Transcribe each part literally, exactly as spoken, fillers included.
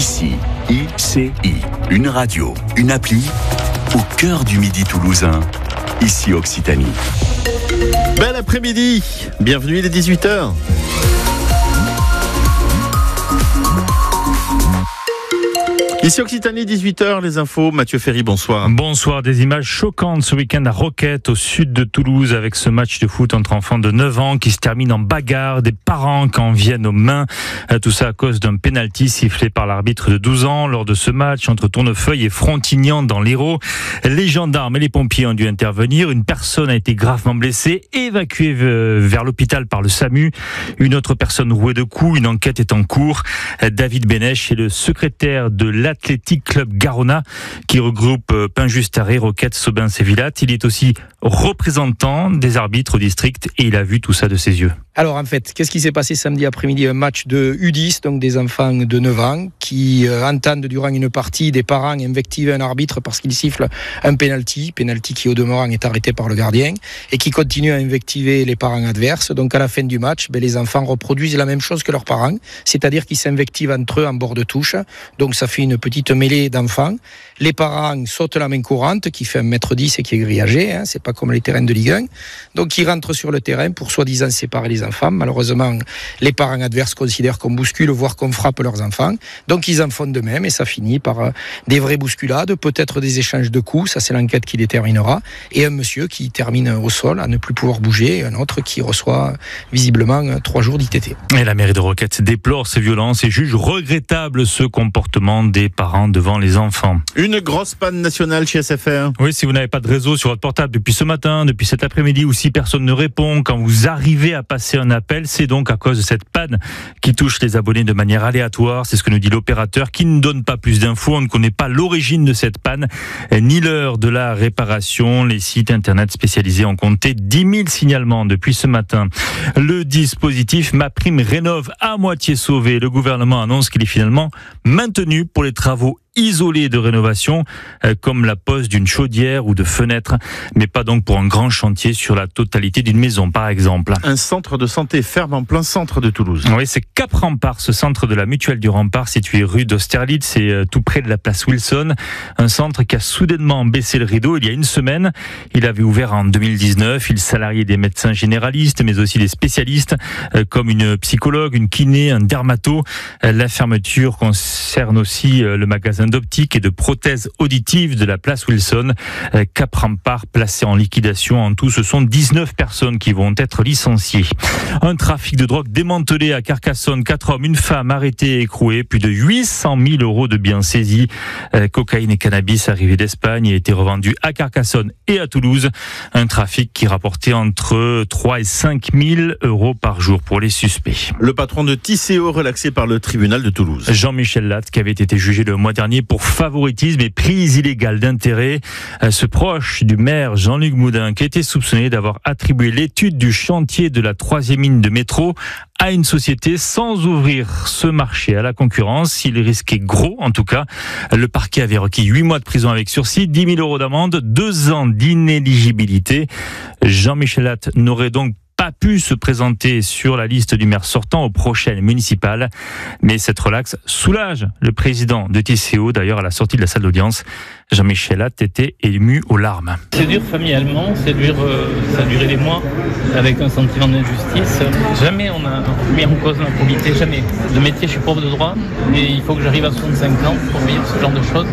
Ici, I C I, une radio, une appli, au cœur du Midi toulousain. Ici Occitanie. Bel après-midi, bienvenue, il est dix-huit heures. Ici Occitanie, dix-huit heures, les infos. Mathieu Ferry, bonsoir. Bonsoir, des images choquantes ce week-end à Roquette, au sud de Toulouse, avec ce match de foot entre enfants de neuf ans qui se termine en bagarre, des parents qui en viennent aux mains. Tout ça à cause d'un pénalty sifflé par l'arbitre de douze ans lors de ce match entre Tournefeuille et Frontignan dans l'Hérault. Les gendarmes et les pompiers ont dû intervenir. Une personne a été gravement blessée, évacuée vers l'hôpital par le SAMU. Une autre personne rouée de coups. Une enquête est en cours. David Bénèche est le secrétaire de la Athletic Club Garona qui regroupe Pinjustaré, Roquette, Sobin-Sévillat. Il est aussi représentant des arbitres au district et il a vu tout ça de ses yeux. Alors en fait, qu'est-ce qui s'est passé samedi après-midi? Un match de U dix, donc des enfants de neuf ans, qui euh, entendent durant une partie des parents invectiver un arbitre parce qu'il siffle un penalty, penalty qui au demeurant est arrêté par le gardien, et qui continue à invectiver les parents adverses. Donc à la fin du match, ben, les enfants reproduisent la même chose que leurs parents, c'est-à-dire qu'ils s'invectivent entre eux en bord de touche. Donc ça fait une petite mêlée d'enfants. Les parents sautent la main courante, qui fait un mètre dix et qui est grillagée, hein, c'est pas comme les terrains de Ligue un. Donc ils rentrent sur le terrain pour soi-disant séparer les enfants. Malheureusement, les parents adverses considèrent qu'on bouscule, voire qu'on frappe leurs enfants. Donc ils en font de même et ça finit par des vraies bousculades, peut-être des échanges de coups, ça c'est l'enquête qui déterminera. Et un monsieur qui termine au sol à ne plus pouvoir bouger, et un autre qui reçoit visiblement trois jours d'I T T. Et la mairie de Roquette déplore ces violences et juge regrettable ce comportement des parents devant les enfants. Une grosse panne nationale chez S F R. Oui, si vous n'avez pas de réseau sur votre portable depuis ce matin, depuis cet après-midi, ou si personne ne répond, quand vous arrivez à passer un appel, c'est donc à cause de cette panne qui touche les abonnés de manière aléatoire. C'est ce que nous dit l'opérateur qui ne donne pas plus d'infos. On ne connaît pas l'origine de cette panne, ni l'heure de la réparation. Les sites internet spécialisés ont compté dix mille signalements depuis ce matin. Le dispositif MaPrimeRénov' à moitié sauvé. Le gouvernement annonce qu'il est finalement maintenu pour les travaux isolés de rénovation, comme la pose d'une chaudière ou de fenêtres, mais pas donc pour un grand chantier sur la totalité d'une maison, par exemple. Un centre de santé ferme en plein centre de Toulouse. Oui, c'est Cap Rempart, ce centre de la Mutuelle du Rempart, situé rue d'Austerlitz, c'est tout près de la place Wilson. Un centre qui a soudainement baissé le rideau il y a une semaine. Il avait ouvert en deux mille dix-neuf. Il salariait des médecins généralistes, mais aussi des spécialistes, comme une psychologue, une kiné, un dermato. La fermeture concerne aussi le magasin d'optique et de prothèses auditives de la place Wilson. Cap Rempart placé en liquidation. En tout, ce sont dix-neuf personnes qui vont être licenciées. Un trafic de drogue démantelé à Carcassonne. Quatre hommes, une femme arrêtés et écroués. Plus de huit cent mille euros de biens saisis. Cocaïne et cannabis arrivés d'Espagne et été revendus à Carcassonne et à Toulouse. Un trafic qui rapportait entre trois et cinq mille euros par jour pour les suspects. Le patron de Tisséo relaxé par le tribunal de Toulouse. Jean-Michel Latte, qui avait été jugé le mois dernier pour favoritisme et prise illégale d'intérêt. Ce proche du maire Jean-Luc Moudin, qui était soupçonné d'avoir attribué l'étude du chantier de la troisième ligne de métro à une société sans ouvrir ce marché à la concurrence. Il risquait gros, en tout cas. Le parquet avait requis huit mois de prison avec sursis, dix mille euros d'amende, deux ans d'inéligibilité. Jean-Michel Latte n'aurait donc pas pu se présenter sur la liste du maire sortant aux prochaines municipales. Mais cette relaxe soulage le président de Tisséo. D'ailleurs, à la sortie de la salle d'audience, Jean-Michel Latte était ému aux larmes. C'est dur familialement, c'est dur, euh, ça a duré des mois, avec un sentiment d'injustice. Jamais on a mis en cause ma probité, jamais. Le métier, je suis prof de droit, mais il faut que j'arrive à soixante-cinq ans pour vivre ce genre de choses.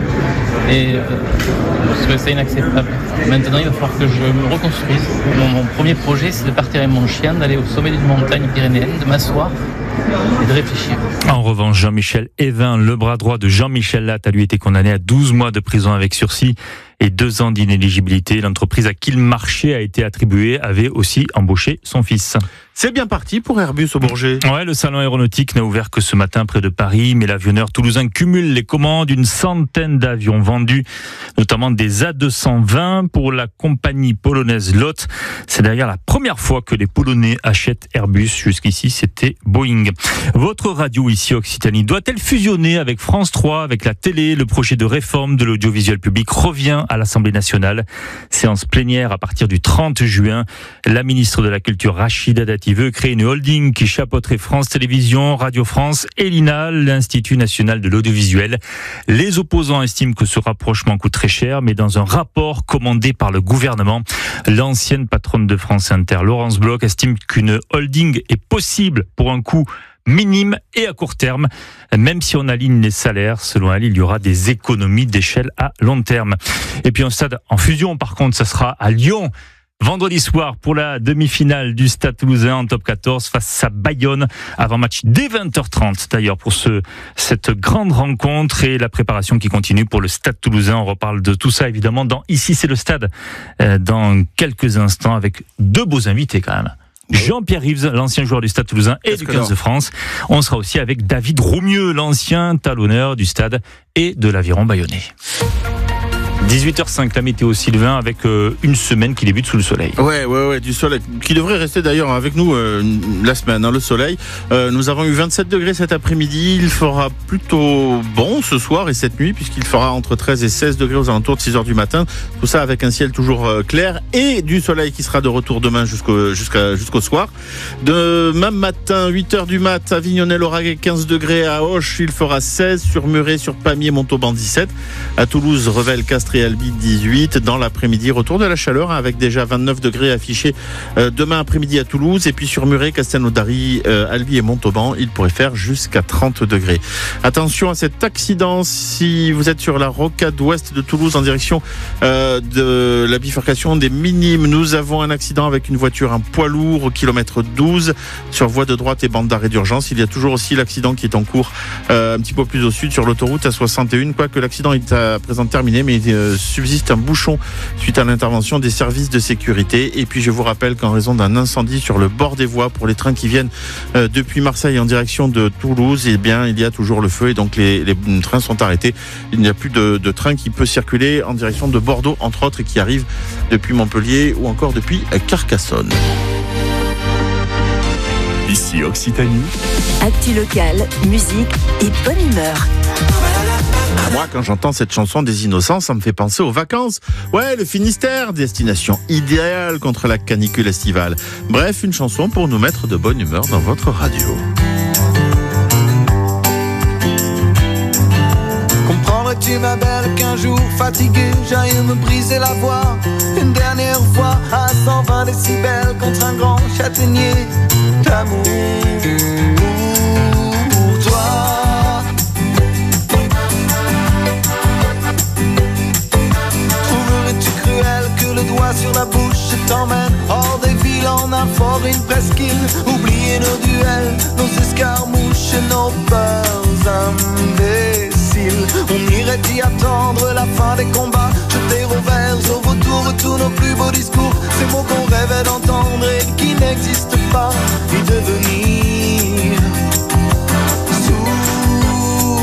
Et euh, parce que c'est inacceptable. Maintenant, il va falloir que je me reconstruise. Mon, mon premier projet, c'est de partir avec mon chien, d'aller au sommet d'une montagne pyrénéenne, de m'asseoir et de réfléchir. En revanche, Jean-Michel Évin, le bras droit de Jean-Michel Latte, a lui été condamné à douze mois de prison avec sursis et deux ans d'inéligibilité. L'entreprise à qui le marché a été attribué avait aussi embauché son fils. C'est bien parti pour Airbus au Bourget. Ouais, le salon aéronautique n'a ouvert que ce matin près de Paris, mais l'avionneur toulousain cumule les commandes. Une centaine d'avions vendus, notamment des A deux cent vingt pour la compagnie polonaise L O T. C'est d'ailleurs la première fois que les Polonais achètent Airbus. Jusqu'ici, c'était Boeing. Votre radio ici, Occitanie, doit-elle fusionner avec France trois, avec la télé? Le projet de réforme de l'audiovisuel public revient à l'Assemblée nationale. Séance plénière à partir du trente juin. La ministre de la Culture, Rachida Dati, veut créer une holding qui chapeauterait France Télévisions, Radio France et l'I N A, l'Institut national de l'audiovisuel. Les opposants estiment que ce rapprochement coûte très cher, mais dans un rapport commandé par le gouvernement, l'ancienne patronne de France Inter, Laurence Bloch, estime qu'une holding est possible pour un coût minime et à court terme. Même si on aligne les salaires, selon elle, il y aura des économies d'échelle à long terme. Et puis un stade en fusion, par contre, ça sera à Lyon. Vendredi soir pour la demi-finale du Stade Toulousain en top quatorze face à Bayonne, avant match dès vingt heures trente d'ailleurs pour ce, cette grande rencontre et la préparation qui continue pour le Stade Toulousain. On reparle de tout ça évidemment dans Ici c'est le Stade euh, dans quelques instants avec deux beaux invités quand même. Jean-Pierre Rives, l'ancien joueur du Stade Toulousain et du quinze de France. On sera aussi avec David Roumieux, l'ancien talonneur du Stade et de l'Aviron bayonnais. dix-huit heures cinq, la météo, Sylvain, avec euh, une semaine qui débute sous le soleil. Ouais, ouais, ouais, du soleil, qui devrait rester d'ailleurs avec nous euh, la semaine, hein, le soleil. Euh, nous avons eu vingt-sept degrés cet après-midi. Il fera plutôt bon ce soir et cette nuit, puisqu'il fera entre treize et seize degrés aux alentours de six heures du matin. Tout ça avec un ciel toujours euh, clair et du soleil qui sera de retour demain jusqu'au, jusqu'à, jusqu'au soir. Demain matin, huit heures du mat, Avignonnais-Lauragais, quinze degrés. À Auch, il fera seize. Sur Muret, sur Pamiers, Montauban, dix-sept. À Toulouse, Revel, Castres et Albi, dix-huit. Dans l'après-midi, retour de la chaleur, hein, avec déjà vingt-neuf degrés affichés euh, demain après-midi à Toulouse. Et puis sur Muret, Castelnaudary, euh, Albi et Montauban, il pourrait faire jusqu'à trente degrés. Attention à cet accident si vous êtes sur la rocade ouest de Toulouse en direction euh, de la bifurcation des Minimes. Nous avons un accident avec une voiture, un poids lourd au kilomètre douze sur voie de droite et bande d'arrêt d'urgence. Il y a toujours aussi l'accident qui est en cours euh, un petit peu plus au sud sur l'autoroute A soixante et un, quoique l'accident est à présent terminé, mais euh, subsiste un bouchon suite à l'intervention des services de sécurité. Et puis je vous rappelle qu'en raison d'un incendie sur le bord des voies pour les trains qui viennent euh, depuis Marseille en direction de Toulouse, eh bien il y a toujours le feu et donc les, les trains sont arrêtés. Il n'y a plus de, de train qui peut circuler en direction de Bordeaux entre autres et qui arrive depuis Montpellier ou encore depuis Carcassonne. Ici Occitanie. Actu locale, musique et bonne humeur. Moi, quand j'entends cette chanson des Innocents, ça me fait penser aux vacances. Ouais, le Finistère, destination idéale contre la canicule estivale. Bref, une chanson pour nous mettre de bonne humeur dans votre radio. Comprendrais-tu, ma belle, qu'un jour fatigué, j'aille me briser la voix une dernière fois à cent vingt décibels contre un grand châtaignier d'amour pour toi. Trouverais-tu cruel que le doigt sur la bouche t'emmène hors des villes en un fort, une presqu'île? Oublier nos duels, nos escarmouches, nos peurs imbéciles. On irait y attendre la fin des combats, jeter au vert, au retour tous nos plus beaux discours, ces mots qu'on rêvait d'entendre et qui n'existent pas, y devenir sourd.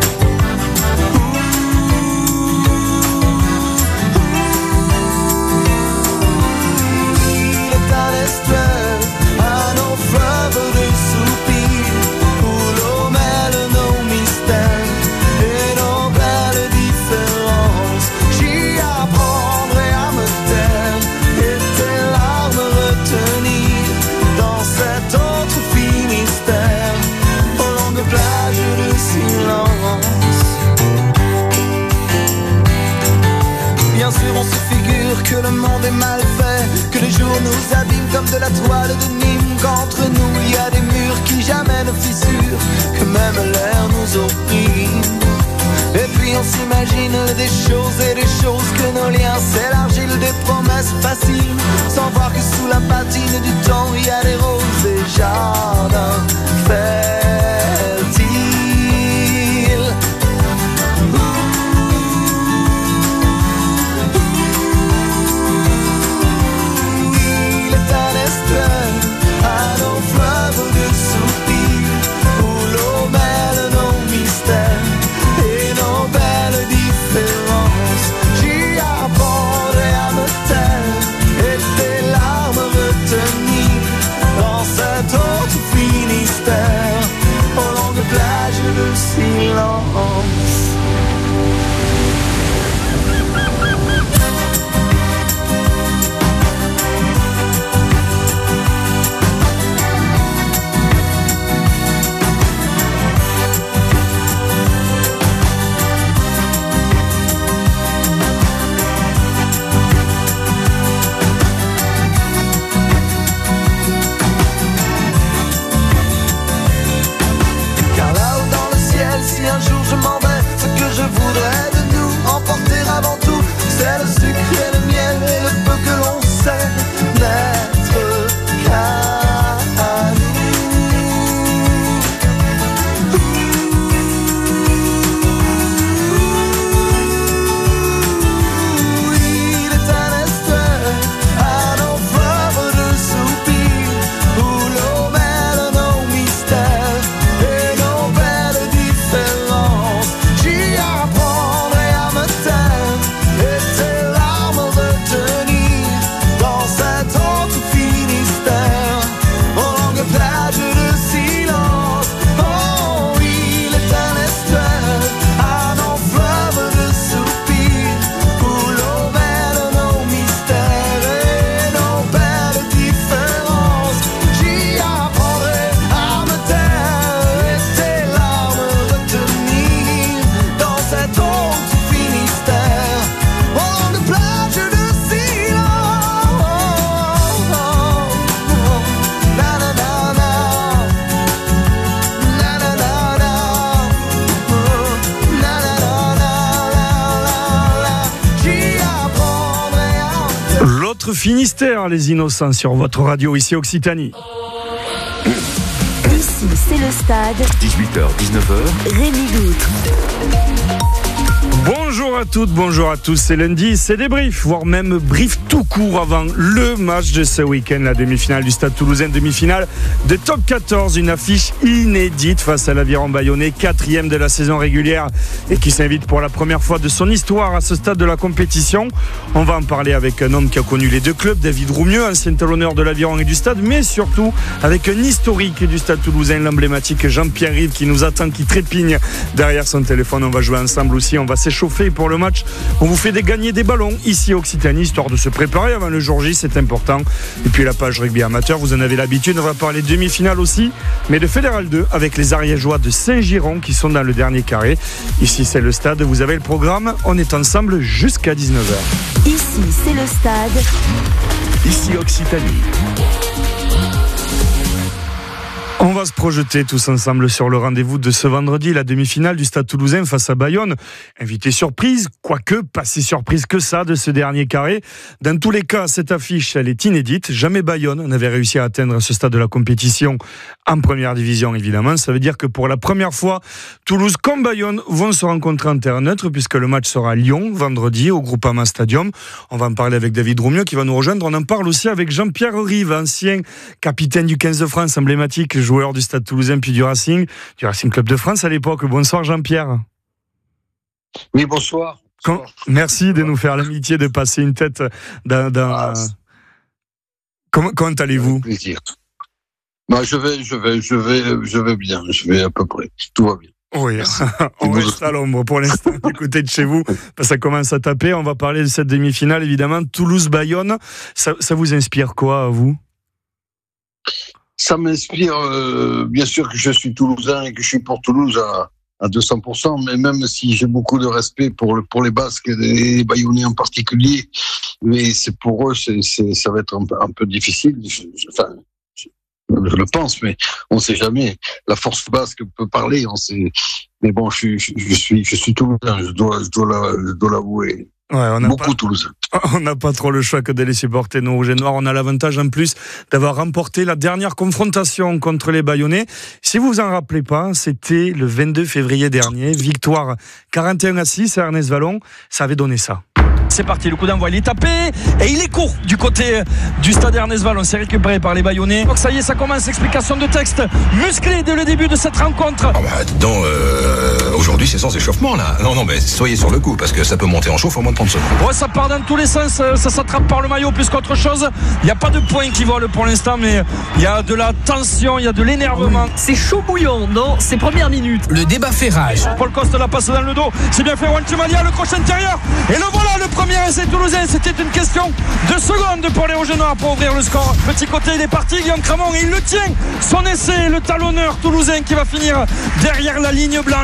Il est un estuaire à nos fleuves de soupirs, où l'eau mêle nos mystères et nos belles différences. J'y apprendrai à me taire et tes larmes retenir dans cet autre Finistère, aux longues plages de silence. Bien sûr on se figure que le monde est mal fait, que les jours nous abîment comme de la toile de Nîmes, qu'entre nous il y a des murs qui jamais ne fissurent, que même l'air nous opprime. Et puis on s'imagine des choses et des choses, que nos liens s'élargissent, des promesses faciles, sans voir que sous la patine du temps il y a des roses et jardins fertiles. Il est un estuaire à nos fleuves de soupirs, où l'eau mêle nos mystères et nos belles différences. J'y apprendrai à me taire et tes larmes retenir dans cet autre Finistère, aux longues plages de silence. un jour je m'en vais, ce que je voudrais de nous emporter avant tout, c'est le sucre et le miel et le peu que l'on sait n'être qu'à nous. Il est un estuaire à nos fleuves de soupirs où l'eau mêle nos mystères et nos belles différences. J'y apprendrai à me taire et tes larmes retenir dans cette eau tout Finistère, aux longues plages de silence. Oh, il est un estuaire à nos fleuves de soupirs où l'eau mêle nos mystères et nos belles différences. J'y apprendrai à me taire et tes larmes retenir dans cette eau tout Finistère, aux longues plages de silence. Na na na na, na na na na, na na na na, j'y apprendrai à L'autre Finistère, les innocents, sur votre radio ici Occitanie. Ici, c'est le stade. dix-huit heures dix-neuf heures. Rémi Loutre. Bonjour à toutes, bonjour à tous, c'est lundi, c'est débrief, voire même brief tout court avant le match de ce week-end, la demi-finale du Stade Toulousain, demi-finale de Top quatorze, une affiche inédite face à l'Aviron Bayonnais, quatrième de la saison régulière et qui s'invite pour la première fois de son histoire à ce stade de la compétition. On va en parler avec un homme qui a connu les deux clubs, David Roumieux, ancien talonneur de l'Aviron et du Stade, mais surtout avec un historique du Stade Toulousain, l'emblématique Jean-Pierre Rive qui nous attend, qui trépigne derrière son téléphone. On va jouer ensemble aussi, on va s'échauffer pour le match. On vous fait gagner des ballons ici Occitanie, histoire de se préparer avant le jour J, c'est important. Et puis la page rugby amateur, vous en avez l'habitude, on va parler demi-finale aussi, mais de Fédéral deux avec les Ariégeois de Saint-Giron qui sont dans le dernier carré. Ici c'est le stade, vous avez le programme, on est ensemble jusqu'à dix-neuf heures. Ici, c'est le stade. Ici Occitanie. On va se projeter tous ensemble sur le rendez-vous de ce vendredi, la demi-finale du Stade Toulousain face à Bayonne. Invité surprise, quoique pas si surprise que ça de ce dernier carré. Dans tous les cas, cette affiche, elle est inédite. Jamais Bayonne n'avait réussi à atteindre ce stade de la compétition en première division, évidemment. Ça veut dire que pour la première fois, Toulouse comme Bayonne vont se rencontrer en terrain neutre puisque le match sera à Lyon, vendredi, au Groupama Stadium. On va en parler avec David Roumieux qui va nous rejoindre. On en parle aussi avec Jean-Pierre Rive, ancien capitaine du quinze de France, emblématique, joueur du Stade Toulousain puis du Racing, du Racing Club de France à l'époque. Bonsoir Jean-Pierre. Oui, bonsoir. Quand, merci de nous faire l'amitié de passer une tête dans... dans... Ah, comment, comment allez-vous ? Plaisir. Bah, je vais, je vais, je vais, je vais bien. Je vais à peu près. Tout va bien. Oui, on reste à l'ombre pour l'instant du côté de chez vous. Ça commence à taper. On va parler de cette demi-finale, évidemment. Toulouse-Bayonne. Ça, ça vous inspire quoi, à vous ? Ça m'inspire, euh, bien sûr que je suis Toulousain et que je suis pour Toulouse à, à deux cents pour cent, mais même si j'ai beaucoup de respect pour, le, pour les Basques et les Bayonnais en particulier, mais c'est pour eux, c'est, c'est, ça va être un, un peu difficile. Je, je, enfin, je, je le pense, mais on ne sait jamais. La force basque peut parler, on sait. Mais bon, je, je, je suis, je suis Toulousain, je dois, je dois, la, je dois l'avouer. Ouais, on a beaucoup pas, Toulouse. On n'a pas trop le choix que de les supporter, nos rouges et noirs. On a l'avantage en plus d'avoir remporté la dernière confrontation contre les Bayonnais. Si vous vous en rappelez pas, c'était le vingt-deux février dernier, victoire quarante et un à six à Ernest Vallon. Ça avait donné ça. C'est parti, le coup d'envoi, il est tapé et il est court du côté du stade Ernest Vallon. C'est récupéré par les Bayonnais. Donc ça y est, ça commence, explication de texte musclé dès le début de cette rencontre. Ah bah, donc, euh, aujourd'hui c'est sans échauffement là. Non, non, mais soyez sur le coup parce que ça peut monter en chauffe en moins de trente secondes. Ouais, ça part dans tous les sens, ça s'attrape par le maillot plus qu'autre chose. Il n'y a pas de points qui volent pour l'instant, mais il y a de la tension, il y a de l'énervement. C'est chaud bouillant dans ces premières minutes. Le débat fait rage. Paul Coste la passe dans le dos, c'est bien fait, Wantumalia, le crochet intérieur. Et le voilà, le premier essai toulousain. C'était une question de secondes pour les Rouges et Noirs pour ouvrir le score. Petit côté, il est parti, Guillaume Cramon, et il le tient. Son essai, le talonneur toulousain qui va finir derrière la ligne blanche. Il y a un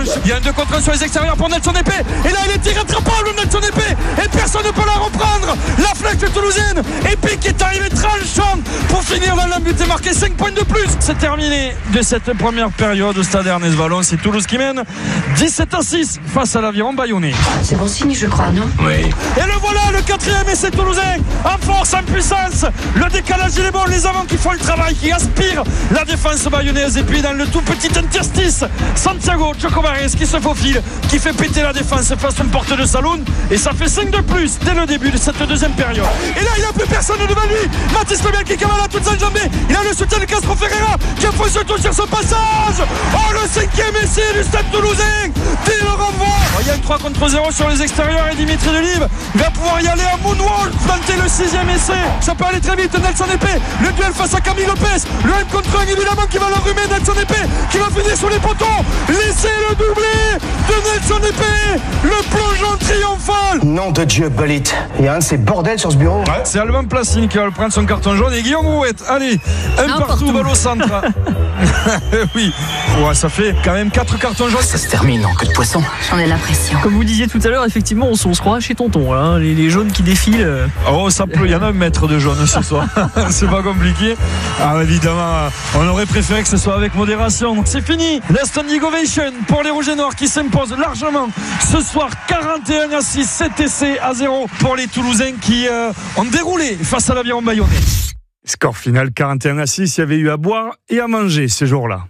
deux contre un sur les extérieurs pour Nelson Épée. Et là, il est irrattrapable, Nelson Épée. Et personne ne peut la reprendre. La flèche toulousaine. Épée qui est arrivé tranchant pour finir dans l'embut et marquer cinq points de plus. C'est terminé de cette première période au stade Ernest Vallon. C'est Toulouse qui mène dix-sept à six face à l'Aviron Bayonnais. C'est bon signe, je crois, non? Oui. Et le voilà, le quatrième essai toulousain. En force, en puissance. Le décalage, il est bon. Les avants qui font le travail, qui aspirent la défense bayonnaise. Et puis dans le tout petit interstice, Santiago Chocobares qui se faufile, qui fait péter la défense face à une porte de Saloun. Et ça fait cinq de plus dès le début de cette deuxième période. Et là, il n'y a plus personne devant lui. Mathis Lebel qui cavale à toute enjambée. Il a le soutien de Castro Ferreira qui enfonce tout sur son passage. Oh, le cinquième essai du stade toulousain. Dès le renvoi. Oh, il y a un trois contre zéro sur les extérieurs et Dimitri Delibes va pouvoir y aller à moonwalk, tenter le sixième essai. Ça peut aller très vite. Nelson Épée, le duel face à Camille Lopez. Le un contre un évidemment qui va l'enrhumer. Nelson Épée qui va finir sur les poteaux. Laissez le doublé de Nelson Épée. Le plongeon triomphal. Nom de Dieu, Belit. Il y a un de ces bordels sur ce bureau. Ouais, c'est Alban Placine qui va prendre son carton jaune et Guillaume Rouette. Allez, un non, partout, balle au centre. Oui, ouais, ça fait quand même quatre cartons jaunes. Ça se termine en queue de poisson. J'en ai l'impression. Comme vous disiez tout à l'heure, effectivement, on, on se croit chez Tonton. Là, hein, les, les jaunes qui défilent. Oh, ça peut, il y en a un mètre de jaune ce soir. C'est pas compliqué. Ah, évidemment, on aurait préféré que ce soit avec modération. C'est fini. La standing ovation pour les Rouges et Noirs qui s'imposent largement ce soir, quarante et un à six, sept essais à zéro pour les Toulousains qui euh, ont déroulé face à l'Aviron Bayonnais. Score final quarante et un à six, il y avait eu à boire et à manger ce jour-là.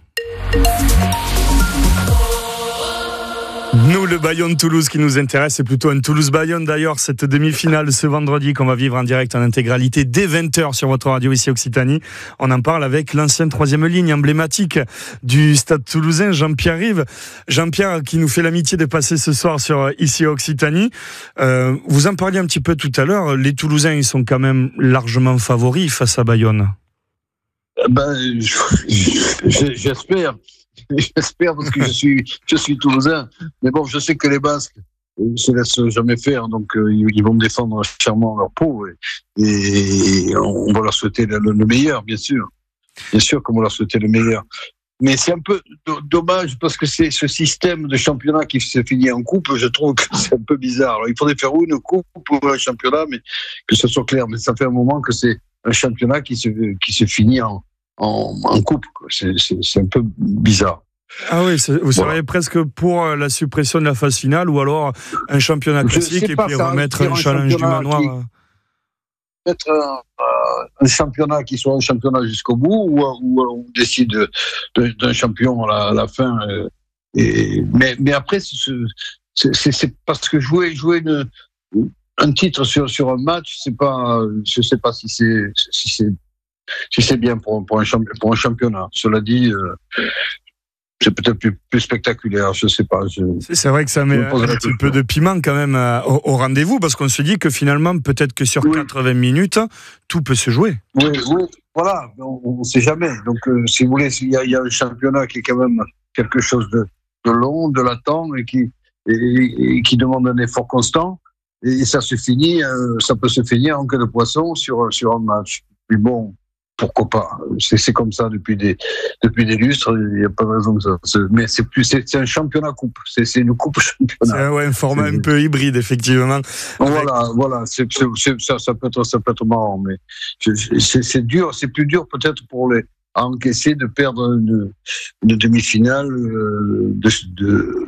Nous, le Bayonne-Toulouse qui nous intéresse, c'est plutôt un Toulouse-Bayonne d'ailleurs, cette demi-finale ce vendredi qu'on va vivre en direct en intégralité dès vingt heures sur votre radio ici Occitanie. On en parle avec l'ancienne troisième ligne emblématique du Stade Toulousain, Jean-Pierre Rive. Jean-Pierre qui nous fait l'amitié de passer ce soir sur ici Occitanie. Euh, vous en parliez un petit peu tout à l'heure, les Toulousains ils sont quand même largement favoris face à Bayonne. Ben, j'espère. J'espère parce que je suis, je suis toulousain. Mais bon, je sais que les Basques ne se laissent jamais faire, donc euh, ils vont me défendre chèrement leur peau. Et, et on va leur souhaiter le, le meilleur, bien sûr. Bien sûr qu'on va leur souhaiter le meilleur. Mais c'est un peu dommage parce que c'est ce système de championnat qui se finit en coupe, je trouve que c'est un peu bizarre. Alors, il faudrait faire une coupe pour un championnat, mais que ce soit clair. Mais ça fait un moment que c'est un championnat qui se, qui se finit en En, en coupe, c'est, c'est, c'est un peu bizarre. Ah oui, c'est, vous voilà. seriez presque pour la suppression de la phase finale ou alors un championnat classique et puis remettre un, un challenge du manoir qui, Peut-être un, un championnat qui soit un championnat jusqu'au bout ou, ou on décide de, de, d'un champion à la, à la fin. Et, mais, mais après, c'est, c'est, c'est parce que jouer, jouer une, un titre sur, sur un match, c'est pas, je sais pas si c'est, si c'est si c'est bien pour, pour, un, champion, pour un championnat. Cela dit, euh, c'est peut-être plus, plus spectaculaire, je ne sais pas. Je, c'est vrai que ça met un petit peu de piment quand même euh, au, au rendez-vous, parce qu'on se dit que finalement, peut-être que sur oui. quatre-vingts minutes, tout peut se jouer. Oui, oui. Voilà, on ne sait jamais. Donc, euh, si vous voulez, il y, y a un championnat qui est quand même quelque chose de, de long, de latent, et qui, et, et qui demande un effort constant, et ça se finit, euh, ça peut se finir en queue de poisson sur, sur un match. Puis bon, pourquoi pas, c'est, c'est comme ça depuis des, depuis des lustres, il n'y a pas de raison que ça. C'est, mais c'est, plus, c'est, c'est un championnat coupe, c'est, c'est une coupe championnat. C'est ouais, un format c'est, un peu hybride, effectivement. Voilà, Avec... voilà c'est, c'est, c'est, ça, ça, peut être, ça peut être marrant, mais c'est, c'est dur, c'est plus dur peut-être pour les à encaisser de perdre une, une demi-finale de, de,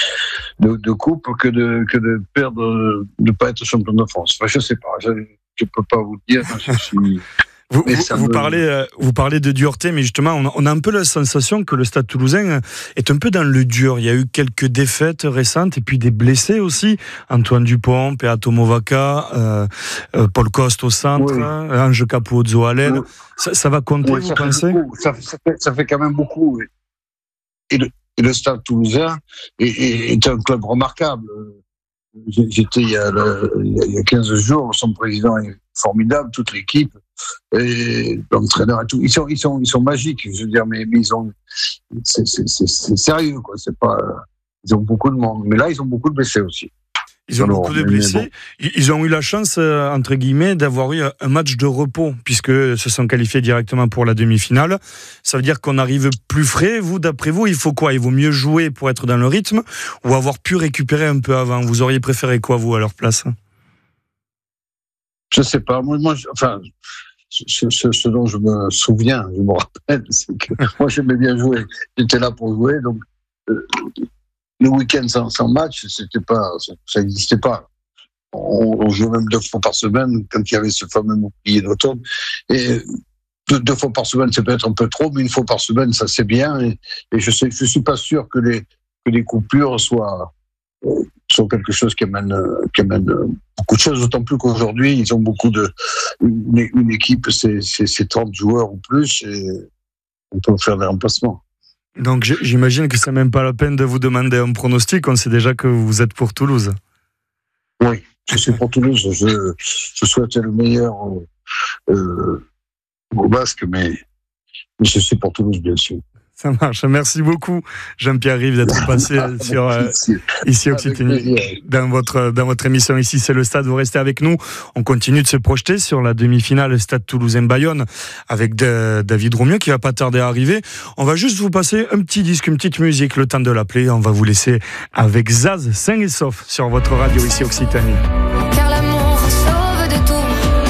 de, de coupe que de, que de perdre, de ne pas être champion de France. Enfin, je ne sais pas, je ne peux pas vous dire, je suis... Vous, vous, vous, me... parlez, vous parlez de dureté, mais justement, on a, on a un peu la sensation que le Stade Toulousain est un peu dans le dur. Il y a eu quelques défaites récentes et puis des blessés aussi. Antoine Dupont, Peato Movaca, euh, euh, Paul Coste au centre, oui. Ange Capozzo à l'aile. Oui. Ça, ça va compter, oui, vous pensez ? ça, ça, fait, ça fait quand même beaucoup. Oui. Et, le, et le Stade Toulousain est, est, est un club remarquable. J'étais il y, a, il y a quinze jours, son président est formidable, toute l'équipe, et l'entraîneur et tout. Ils sont, ils sont, ils sont magiques, je veux dire, mais, mais ils ont, c'est, c'est, c'est, c'est sérieux, quoi. C'est pas, ils ont beaucoup de monde. Mais là, ils ont beaucoup de blessés aussi. Ils ont Alors, beaucoup de mais- mais blessés. bon. Ils ont eu la chance, euh, entre guillemets, d'avoir eu un match de repos, puisque se sont qualifiés directement pour la demi-finale. Ça veut dire qu'on arrive plus frais. Vous, d'après vous, il faut quoi? Il vaut mieux jouer pour être dans le rythme ou avoir pu récupérer un peu avant? Vous auriez préféré quoi, vous, à leur place? Je sais pas. Moi, moi je- enfin, ce, ce- ce dont je me souviens, je me rappelle, c'est que moi, j'aimais bien jouer. J'étais là pour jouer, donc euh, le week-end sans, sans match, c'était pas, ça n'existait pas. On, on jouait même deux fois par semaine quand il y avait ce fameux bouclier d'automne. Et deux, deux fois par semaine, c'est peut-être un peu trop, mais une fois par semaine, ça c'est bien. Et, et je sais, je suis pas sûr que les que les coupures soient euh, sont quelque chose qui amène euh, qui amène euh, beaucoup de choses. D'autant plus qu'aujourd'hui, ils ont beaucoup de une, une équipe, c'est c'est c'est trente joueurs ou plus, et on peut faire des remplacements. Donc j- j'imagine que c'est même pas la peine de vous demander un pronostic. On sait déjà que vous êtes pour Toulouse. Oui, je suis pour Toulouse. Je, je souhaite le meilleur au, euh, au Basque, mais, mais je suis pour Toulouse, bien sûr. Ça marche. Merci beaucoup, Jean-Pierre Rive, d'être passé sur euh, ici Occitanie dans votre dans votre émission. Ici, c'est le Stade. Vous restez avec nous. On continue de se projeter sur la demi-finale Stade Toulousain-Bayonne avec de, David Roumieux qui va pas tarder à arriver. On va juste vous passer un petit disque, une petite musique, le temps de l'appeler. On va vous laisser avec Zaz, sain et sauf sur votre radio ici Occitanie. Car l'amour sauve de tout.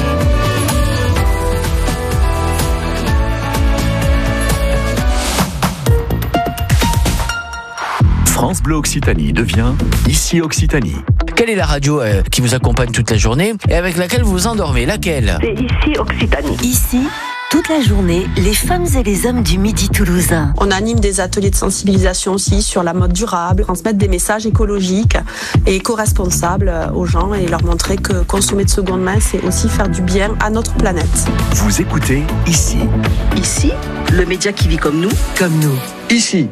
France Bleu Occitanie devient Ici Occitanie. Quelle est la radio euh, qui vous accompagne toute la journée et avec laquelle vous vous endormez? Laquelle? C'est Ici Occitanie. Ici, toute la journée, les femmes et les hommes du Midi toulousain. On anime des ateliers de sensibilisation aussi sur la mode durable, transmettre des messages écologiques et éco-responsables aux gens et leur montrer que consommer de seconde main, c'est aussi faire du bien à notre planète. Vous écoutez Ici. Ici, le média qui vit comme nous. Comme nous. Ici.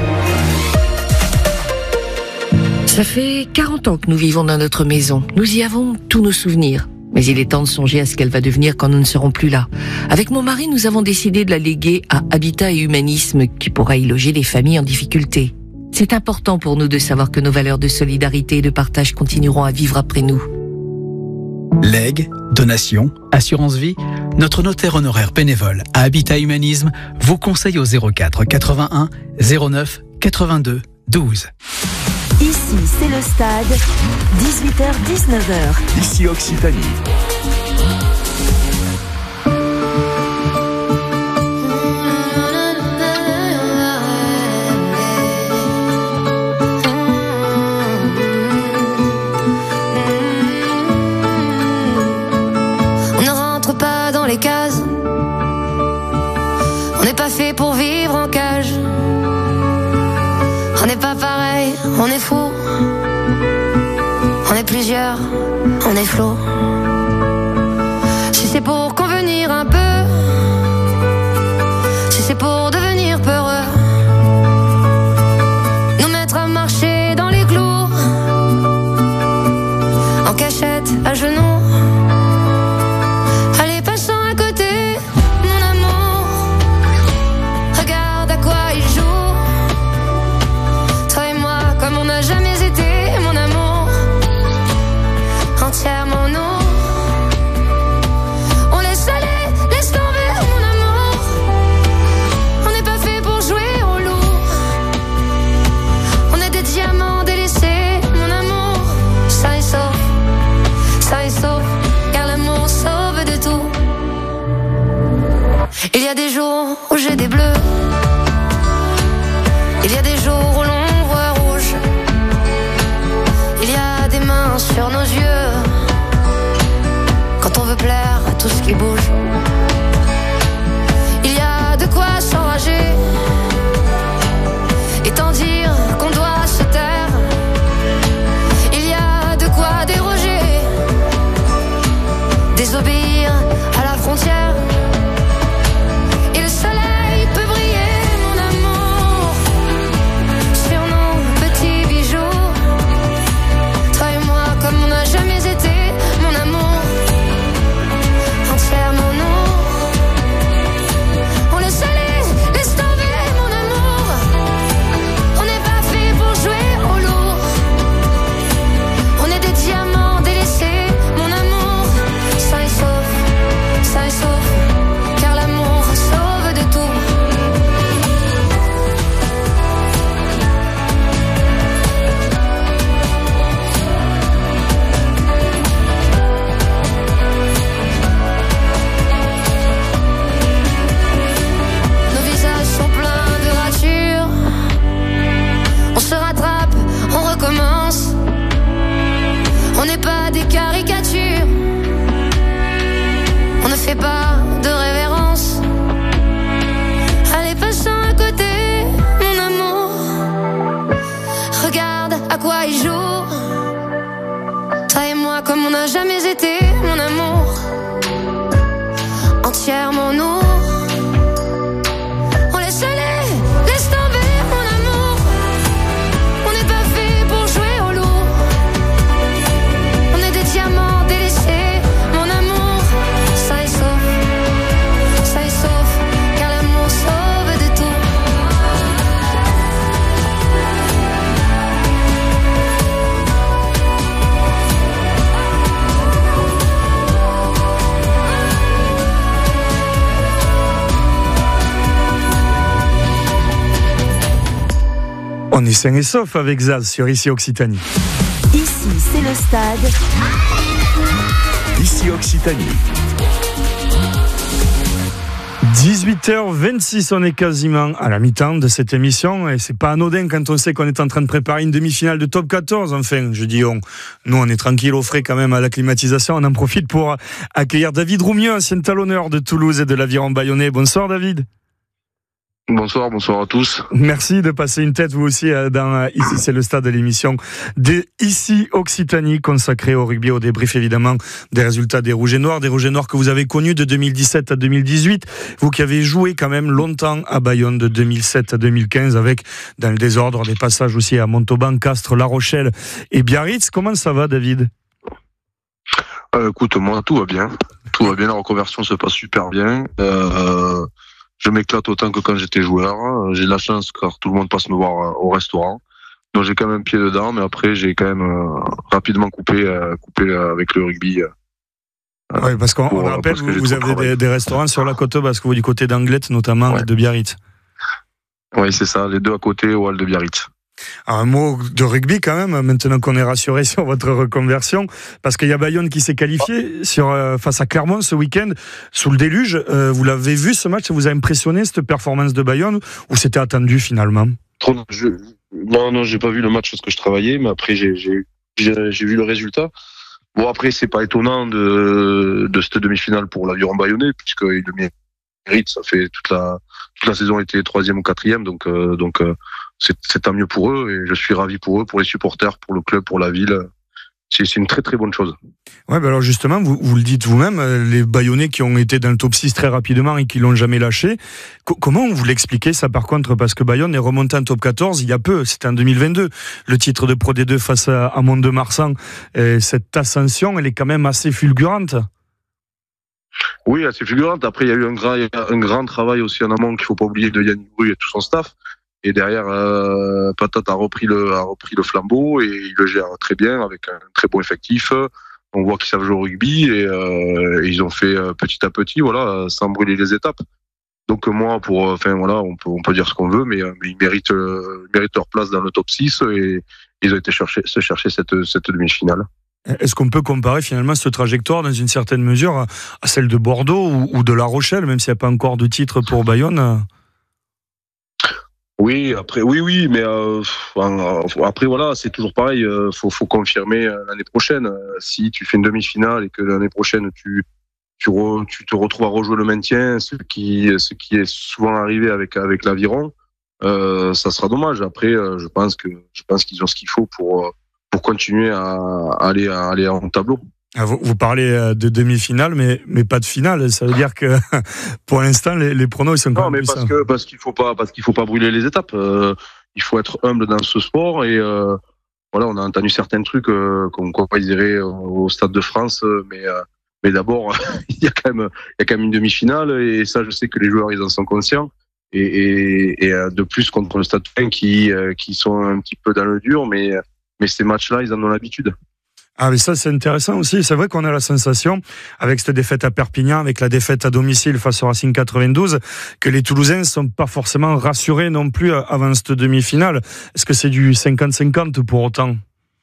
Ça fait quarante ans que nous vivons dans notre maison. Nous y avons tous nos souvenirs. Mais il est temps de songer à ce qu'elle va devenir quand nous ne serons plus là. Avec mon mari, nous avons décidé de la léguer à Habitat et Humanisme, qui pourra y loger les familles en difficulté. C'est important pour nous de savoir que nos valeurs de solidarité et de partage continueront à vivre après nous. Legs, donations, assurance vie, notre notaire honoraire bénévole à Habitat Humanisme vous conseille au zéro quatre quatre-vingt-un zéro neuf quatre-vingt-deux douze. Ici, c'est le Stade, dix-huit heures dix-neuf heures. Ici Occitanie. On ne rentre pas dans les cases. On n'est pas fait pour vivre en cage. On n'est pas pareil, on est fou. On est plusieurs, on est flou. Si c'est pour convenir un peu, si c'est pour devenir peureux, nous mettre à marcher dans les clous, en cachette, à genoux. Allez, passons à côté, mon amour. Regarde à quoi il joue. Comme on n'a jamais été, mon amour, entièrement nous. On laisse aller, laisse tomber, mon amour. On n'est pas fait pour jouer au loup. On est des diamants délaissés, mon amour. Ça et sauf, ça et sauf, car l'amour sauve de tout. Il y a des jours où j'ai des bleus. Il y a des jours où l'on sur nos yeux, quand on veut plaire à tout ce qui bouge. Il y a de quoi s'enrager et tant dire qu'on doit se taire. Il y a de quoi déroger, désobéir à la frontière. Et le soleil peut briller, mon amour, sur nos petits bijoux. Comme on n'a jamais été, mon amour, entièrement nous. On laisse aller, laisse tomber, On n'est pas des caricatures, on ne fait pas de révérence. Allez, passons à côté, mon amour. Regarde à quoi il joue. Toi et moi comme on n'a jamais été, mon amour. Entièrement nous. On laisse aller, laisse tomber, mon amour. On n'est pas fait pour jouer au loup. On est des diamants délaissés, mon amour. Ça est sauf, ça est sauf, car l'amour sauve de tout. On est sain et sauf avec Zaz sur Ici Occitanie. Ici, c'est le stade. Ici Occitanie. dix-huit heures vingt-six, on est quasiment à la mi-temps de cette émission et c'est pas anodin quand on sait qu'on est en train de préparer une demi-finale de top quatorze. Enfin, je dis on, nous on est tranquille au frais quand même à la climatisation. On en profite pour accueillir David Roumieux, ancien talonneur de Toulouse et de l'Aviron Bayonnais. Bonsoir David. Bonsoir, bonsoir à tous. Merci de passer une tête vous aussi dans Ici c'est le stade de l'émission de Ici Occitanie consacrée au rugby, au débrief évidemment des résultats des Rouges et Noirs, des Rouges et Noirs que vous avez connus de deux mille dix-sept à deux mille dix-huit, vous qui avez joué quand même longtemps à Bayonne de deux mille sept à deux mille quinze avec dans le désordre des passages aussi à Montauban, Castres, La Rochelle et Biarritz. Comment ça va David ? euh, Écoute, moi tout va bien, tout va bien, la reconversion se passe super bien. Euh, Je m'éclate autant que quand j'étais joueur. J'ai de la chance car tout le monde passe me voir au restaurant. Donc j'ai quand même un pied dedans, mais après j'ai quand même euh, rapidement coupé, euh, coupé euh, avec le rugby. Euh, oui, parce qu'on pour, rappelle, parce que vous, vous avez des, des restaurants sur la côte basque, vous du côté d'Anglette notamment, ouais. De Biarritz. Oui, c'est ça, les deux à côté au hall de Biarritz. Alors, un mot de rugby quand même, maintenant qu'on est rassuré sur votre reconversion, parce qu'il y a Bayonne qui s'est qualifié sur, euh, face à Clermont ce week-end, sous le déluge. Euh, vous l'avez vu ce match, ça vous a impressionné cette performance de Bayonne, ou c'était attendu finalement ? je, Non, non, j'ai pas vu le match parce que je travaillais, mais après j'ai, j'ai, j'ai, j'ai vu le résultat. Bon, après, c'est pas étonnant de, de cette demi-finale pour l'Aviron Bayonnais, puisqu'il le mérite, ça fait toute la, toute la saison était troisième ou quatrième, donc, euh, donc, euh, C'est, c'est tant mieux pour eux et je suis ravi pour eux, pour les supporters, pour le club, pour la ville. C'est, c'est une très très bonne chose. Ouais, ben alors justement, vous, vous le dites vous-même, les Bayonnais qui ont été dans le top six très rapidement et qui l'ont jamais lâché. Co- comment vous l'expliquez ça par contre ? Parce que Bayonne est remonté en top quatorze il y a peu, c'était en deux mille vingt-deux. Le titre de Pro D deux face à, à Mont-de-Marsan. Et cette ascension, elle est quand même assez fulgurante. Oui, assez fulgurante. Après, il y a eu un grand, un grand travail aussi en amont qu'il faut pas oublier de Yannick Bru et tout son staff. Et derrière, euh, Patate a repris le a repris le flambeau et il le gère très bien avec un très bon effectif. On voit qu'ils savent jouer au rugby et, euh, et ils ont fait euh, petit à petit, voilà, sans brûler les étapes. Donc moi, pour, enfin voilà, on peut on peut dire ce qu'on veut, mais, mais ils méritent euh, ils méritent leur place dans le top six et ils ont été chercher se chercher cette cette demi-finale. Est-ce qu'on peut comparer finalement cette trajectoire dans une certaine mesure à celle de Bordeaux ou, ou de La Rochelle, même s'il n'y a pas encore de titre pour Bayonne? Oui, après, oui, oui, mais euh, après voilà, c'est toujours pareil. Euh, faut, faut confirmer l'année prochaine. Si tu fais une demi-finale et que l'année prochaine tu tu, re, tu te retrouves à rejouer le maintien, ce qui ce qui est souvent arrivé avec avec l'Aviron, euh, ça sera dommage. Après, euh, je pense que je pense qu'ils ont ce qu'il faut pour pour continuer à, à aller à aller en tableau. Vous, vous parlez de demi-finale, mais mais pas de finale. Ça veut dire que pour l'instant les, les pronos ils sont quand non, même mais plus parce que parce qu'il faut pas parce qu'il faut pas brûler les étapes. Euh, il faut être humble dans ce sport et euh, voilà, on a entendu certains trucs euh, comme quoi ils iraient au Stade de France, mais euh, mais d'abord il y a quand même il y a quand même une demi-finale et ça je sais que les joueurs ils en sont conscients et et, et de plus contre le Stade qui qui sont un petit peu dans le dur, mais mais ces matchs-là ils en ont l'habitude. Ah mais ça c'est intéressant aussi, c'est vrai qu'on a la sensation avec cette défaite à Perpignan, avec la défaite à domicile face au Racing quatre-vingt-douze, que les Toulousains ne sont pas forcément rassurés non plus avant cette demi-finale. Est-ce que c'est du cinquante cinquante pour autant ?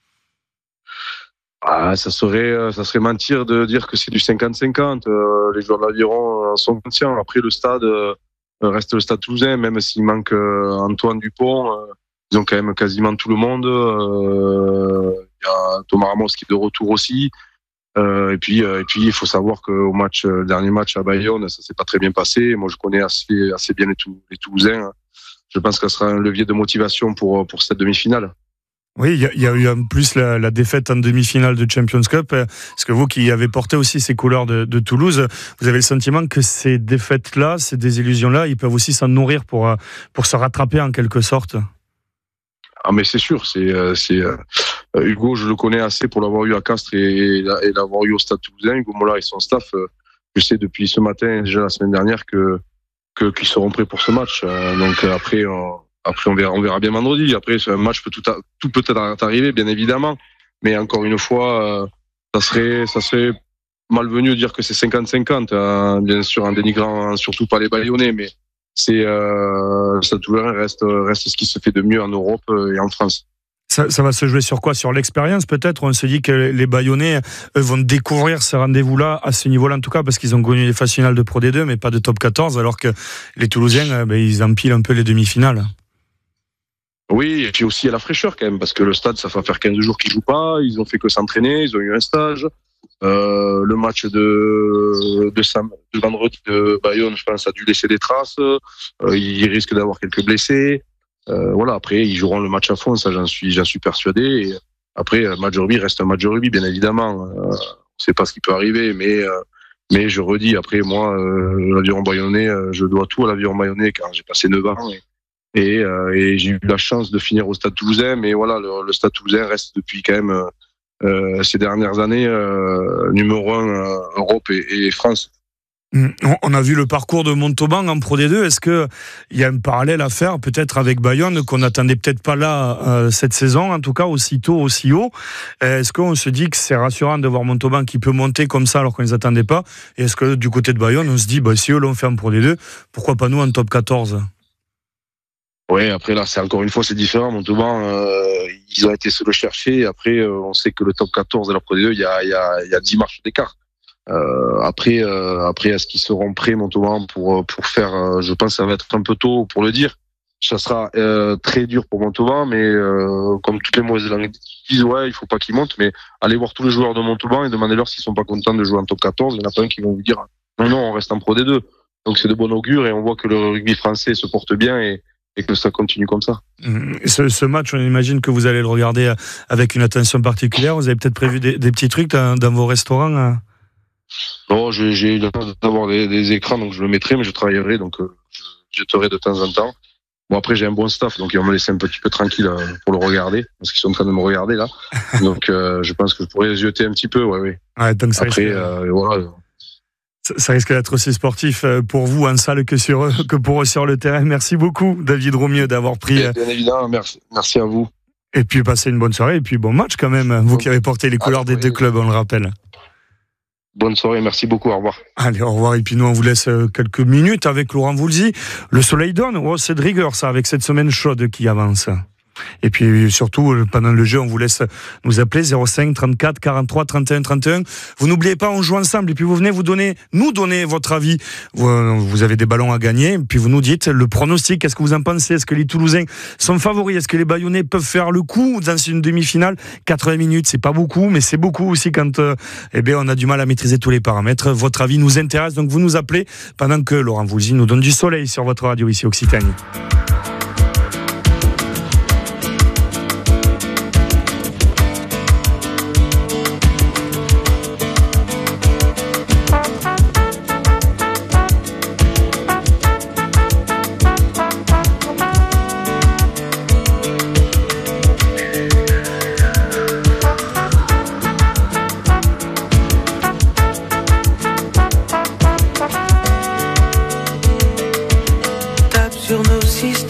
Ah, ça serait ça serait mentir de dire que c'est du cinquante cinquante. Euh, les joueurs de l'Aviron sont conscients. Après le stade euh, reste le Stade Toulousain, même s'il manque euh, Antoine Dupont. Euh, Ils ont quand même quasiment tout le monde. Euh, il y a Thomas Ramos qui est de retour aussi. Euh, et puis, euh, et puis, il faut savoir qu'au match, le dernier match à Bayonne, ça s'est pas très bien passé. Moi, je connais assez, assez bien les, Tou- les Toulousains. Je pense que ça sera un levier de motivation pour, pour cette demi-finale. Oui, il y, y a eu en plus la, la défaite en demi-finale de Champions Cup. Est-ce que vous qui avez porté aussi ces couleurs de, de Toulouse, vous avez le sentiment que ces défaites-là, ces désillusions-là, ils peuvent aussi s'en nourrir pour, pour se rattraper en quelque sorte? Ah mais c'est sûr, c'est, c'est euh, Hugo, je le connais assez pour l'avoir eu à Castres et, et l'avoir eu au Stade Toulousain. Hugo Mollard et son staff, euh, je sais depuis ce matin, déjà la semaine dernière, que, que qu'ils seront prêts pour ce match. Euh, donc après, on, après on verra, on verra bien vendredi. Après, un match peut tout, à, tout peut être arriver, bien évidemment. Mais encore une fois, euh, ça serait, ça serait malvenu de dire que c'est cinquante cinquante, hein, bien sûr, en dénigrant surtout pas les Bayonnais, mais c'est euh, ça tout reste reste ce qui se fait de mieux en Europe et en France. Ça, ça va se jouer sur quoi? Sur l'expérience peut-être? On se dit que les Bayonnais eux, vont découvrir ce rendez-vous-là à ce niveau-là en tout cas, parce qu'ils ont connu les phases finales de Pro D deux mais pas de Top quatorze, alors que les Toulousains ben, ils empilent un peu les demi-finales. Oui, et puis aussi à la fraîcheur quand même, parce que le stade, ça va faire quinze jours qu'ils jouent pas, ils ont fait que s'entraîner, ils ont eu un stage. Euh, le match de, de, Sam, de vendredi de Bayonne, je pense, a dû laisser des traces. Euh, ils risquent d'avoir quelques blessés. Euh, voilà, après, ils joueront le match à fond, ça j'en suis, j'en suis persuadé. Et après, le match de rugby reste un match de rugby, bien évidemment. Euh, on ne sait pas ce qui peut arriver, mais, euh, mais je redis, après, moi, euh, l'aviron bayonnais, euh, je dois tout à l'aviron bayonnais, car j'ai passé neuf ans. Et, et, euh, et j'ai eu la chance de finir au Stade Toulousain, mais voilà, le, le Stade Toulousain reste depuis quand même... Euh, Euh, ces dernières années, euh, numéro un euh, Europe et, et France. On a vu le parcours de Montauban en Pro D deux. Est-ce qu'il y a un parallèle à faire peut-être avec Bayonne qu'on n'attendait peut-être pas là euh, cette saison, en tout cas aussi tôt, aussi haut? Est-ce qu'on se dit que c'est rassurant de voir Montauban qui peut monter comme ça alors qu'on ne les attendait pas? Et est-ce que du côté de Bayonne, on se dit bah, si eux l'ont fait en Pro D deux, pourquoi pas nous en Top quatorze? Oui, après là, c'est encore une fois, c'est différent. Montauban, euh, ils ont été se le chercher. Après, euh, on sait que le Top quatorze de la Pro D deux, il y a, il y a, il y a dix marches d'écart. Euh, après, euh, après, est-ce qu'ils seront prêts, Montauban, pour pour faire euh, je pense que ça va être un peu tôt pour le dire. Ça sera euh, très dur pour Montauban, mais euh, comme toutes les mauvaises langues disent, ouais, il faut pas qu'ils montent. Mais allez voir tous les joueurs de Montauban et demandez-leur s'ils sont pas contents de jouer en Top quatorze. Il y en a pas un qui vont vous dire non, non, on reste en Pro D deux. Donc c'est de bon augure et on voit que le rugby français se porte bien et et que ça continue comme ça. Ce, ce match, on imagine que vous allez le regarder avec une attention particulière. Vous avez peut-être prévu des, des petits trucs dans, dans vos restaurants? Hein? Non, j'ai, j'ai eu le temps d'avoir des, des écrans, donc je le mettrai, mais je travaillerai, donc euh, je jetterai de temps en temps. Bon, après, j'ai un bon staff, donc ils vont me laisser un petit peu tranquille euh, pour le regarder, parce qu'ils sont en train de me regarder, là. Donc, euh, je pense que je pourrais les jeter un petit peu, ouais, oui. Ouais, donc ça après, risque... euh, voilà... Ça risque d'être aussi sportif pour vous en salle que, sur eux, que pour eux sur le terrain. Merci beaucoup, David Romieux, d'avoir pris. Bien, bien évidemment, merci, merci à vous. Et puis passez une bonne soirée et puis bon match quand même. Vous qui avez porté les couleurs ah, des oui, deux clubs, on le rappelle. Bonne soirée, merci beaucoup, au revoir. Allez, au revoir. Et puis nous, on vous laisse quelques minutes avec Laurent Voulzy. Le soleil donne, oh, c'est de rigueur ça, avec cette semaine chaude qui avance. Et puis surtout, pendant le jeu, on vous laisse nous appeler zéro cinq trente-quatre quarante-trois trente et un trente et un. Vous n'oubliez pas, on joue ensemble. Et puis vous venez vous donner, nous donner votre avis. Vous, vous avez des ballons à gagner. Et puis vous nous dites le pronostic. Qu'est-ce que vous en pensez? Est-ce que les Toulousains sont favoris? Est-ce que les Bayonnais peuvent faire le coup dans une demi-finale? quatre-vingts minutes, c'est pas beaucoup, mais c'est beaucoup aussi quand euh, eh bien, on a du mal à maîtriser tous les paramètres. Votre avis nous intéresse. Donc vous nous appelez pendant que Laurent Voulzy nous donne du soleil sur votre radio ici Occitanie. Sur nos systèmes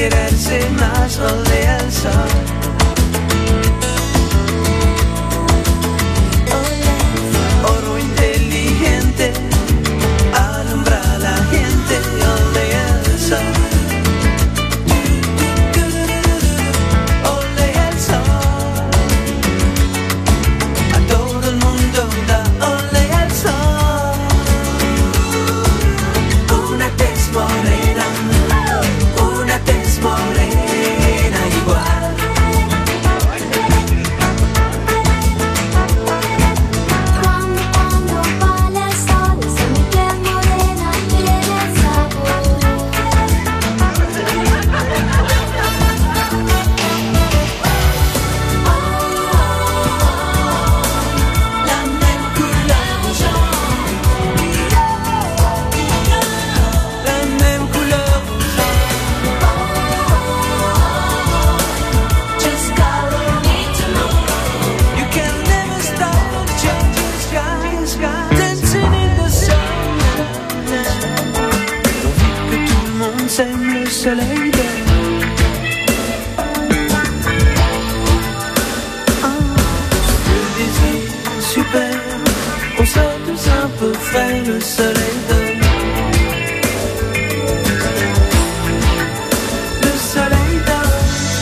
quererse más, ole al sol. Oro inteligente, alumbra a la gente, ole al sol. Ole al sol. A todo el mundo da ole al sol. Una tez morena, una tez morena igual. Cuando cuando vale el sol, si mi piel morena tiene sabor. La même couleur jaune, la même couleur jaune. Just follow me to know. You can never stop the changing sky, sky, dancing in the sun. Que tout le monde s'aime le soleil d'or. Le désir super, on sort tous un peu frais, le soleil d'or. Le soleil d'or.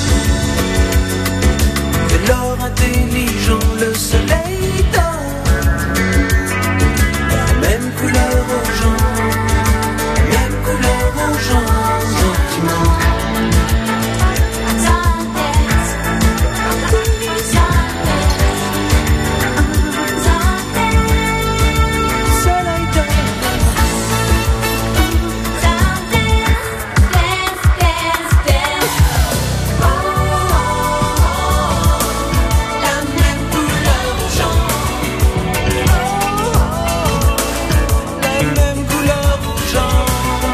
De l'or intelligent, le soleil d'or. Même couleur au jaune, même couleur au jaune, gentiment. Soleil d'or. La même couleur jaune. La même couleur jaune.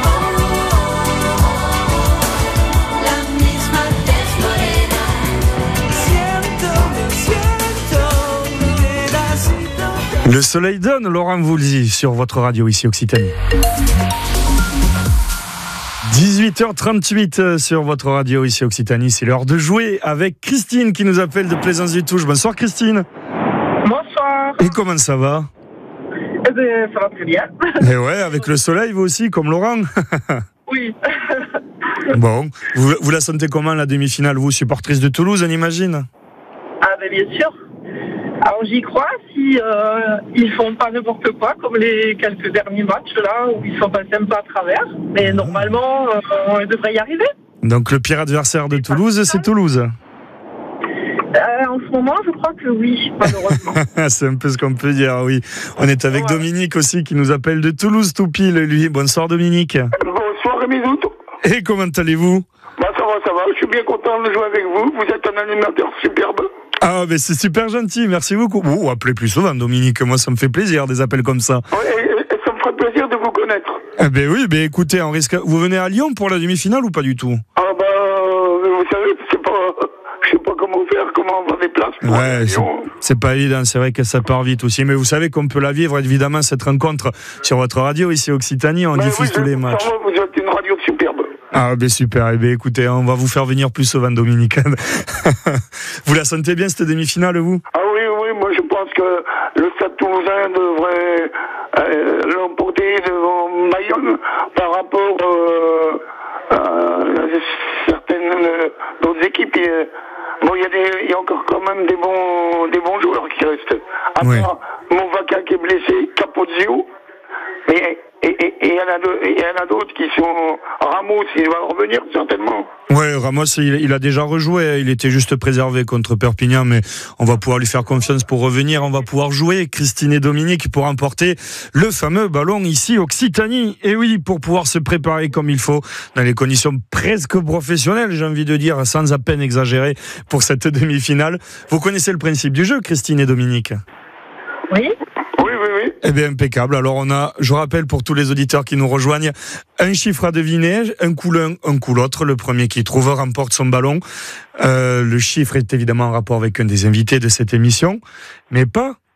La misma tez morena. Siento, me siento, pedacito. Le soleil donne, Laurent Voulzy, sur votre radio ici Occitanie. dix-huit heures trente-huit sur votre radio ici Occitanie, c'est l'heure de jouer avec Christine qui nous appelle de Plaisance du Touche. Bonsoir Christine. Bonsoir. Et comment ça va? Eh bien, ça va très bien. Et ouais, avec le soleil vous aussi, comme Laurent. Oui. Bon, vous, vous la sentez comment la demi-finale, vous, supportrice de Toulouse, on imagine? Ah ben bien sûr. Alors j'y crois si euh, ils font pas n'importe quoi comme les quelques derniers matchs là où ils sont passés un peu à travers. Mais normalement, euh, on devrait y arriver. Donc le pire adversaire de Toulouse, c'est Toulouse. Euh, en ce moment, je crois que oui, malheureusement. C'est un peu ce qu'on peut dire, oui. On est avec Ouais. Dominique aussi qui nous appelle de Toulouse tout pile, lui. Bonsoir Dominique. Bonsoir Rémi Zout. Et comment allez-vous? Bah ça va, ça va. Je suis bien content de jouer avec vous. Vous êtes un animateur superbe. Ah, mais c'est super gentil, merci beaucoup. Vous appelez plus souvent, Dominique. Moi, ça me fait plaisir, des appels comme ça. Ouais, et, et ça me ferait plaisir de vous connaître. Eh ben oui, ben écoutez, on risque. Vous venez à Lyon pour la demi-finale ou pas du tout? Ah bah, euh, vous savez, c'est pas, je sais pas comment faire, comment on va des places. pour aller à Ouais, c'est, Lyon. c'est pas évident, c'est vrai que ça part vite aussi. Mais vous savez qu'on peut la vivre, évidemment, cette rencontre sur votre radio ici Occitanie. On Mais diffuse oui, tous les je- matchs. ça va, vous êtes une radio superbe. Ah, ben super. Eh ben écoutez, on va vous faire venir plus souvent, Dominique. Vous la sentez bien, cette demi-finale, vous? Ah oui, oui, moi je pense que le Stade Toulousain devrait euh, l'emporter devant Bayonne par rapport euh, à certaines euh, d'autres équipes. Et, euh, bon, il y a des, il y a encore quand même des bons, des bons joueurs qui restent. À Ouais. part Movaca qui est blessé, Capozio, mais et et- et il y en a deux- et il y en a d'autres qui sont Ramos, il va revenir certainement. Ouais, Ramos, il, il a déjà rejoué. Il était juste préservé contre Perpignan, mais on va pouvoir lui faire confiance pour revenir. On va pouvoir jouer, Christine et Dominique, pour emporter le fameux ballon ici, Occitanie. Et oui, pour pouvoir se préparer comme il faut, dans les conditions presque professionnelles, j'ai envie de dire, sans à peine exagérer, pour cette demi-finale. Vous connaissez le principe du jeu, Christine et Dominique? Oui. Oui, oui, oui. Eh bien, impeccable. Alors, on a, je rappelle pour tous les auditeurs qui nous rejoignent, un chiffre à deviner, un coup l'un, un coup l'autre. Le premier qui trouve remporte son ballon. Euh, le chiffre est évidemment en rapport avec un des invités de cette émission, mais pas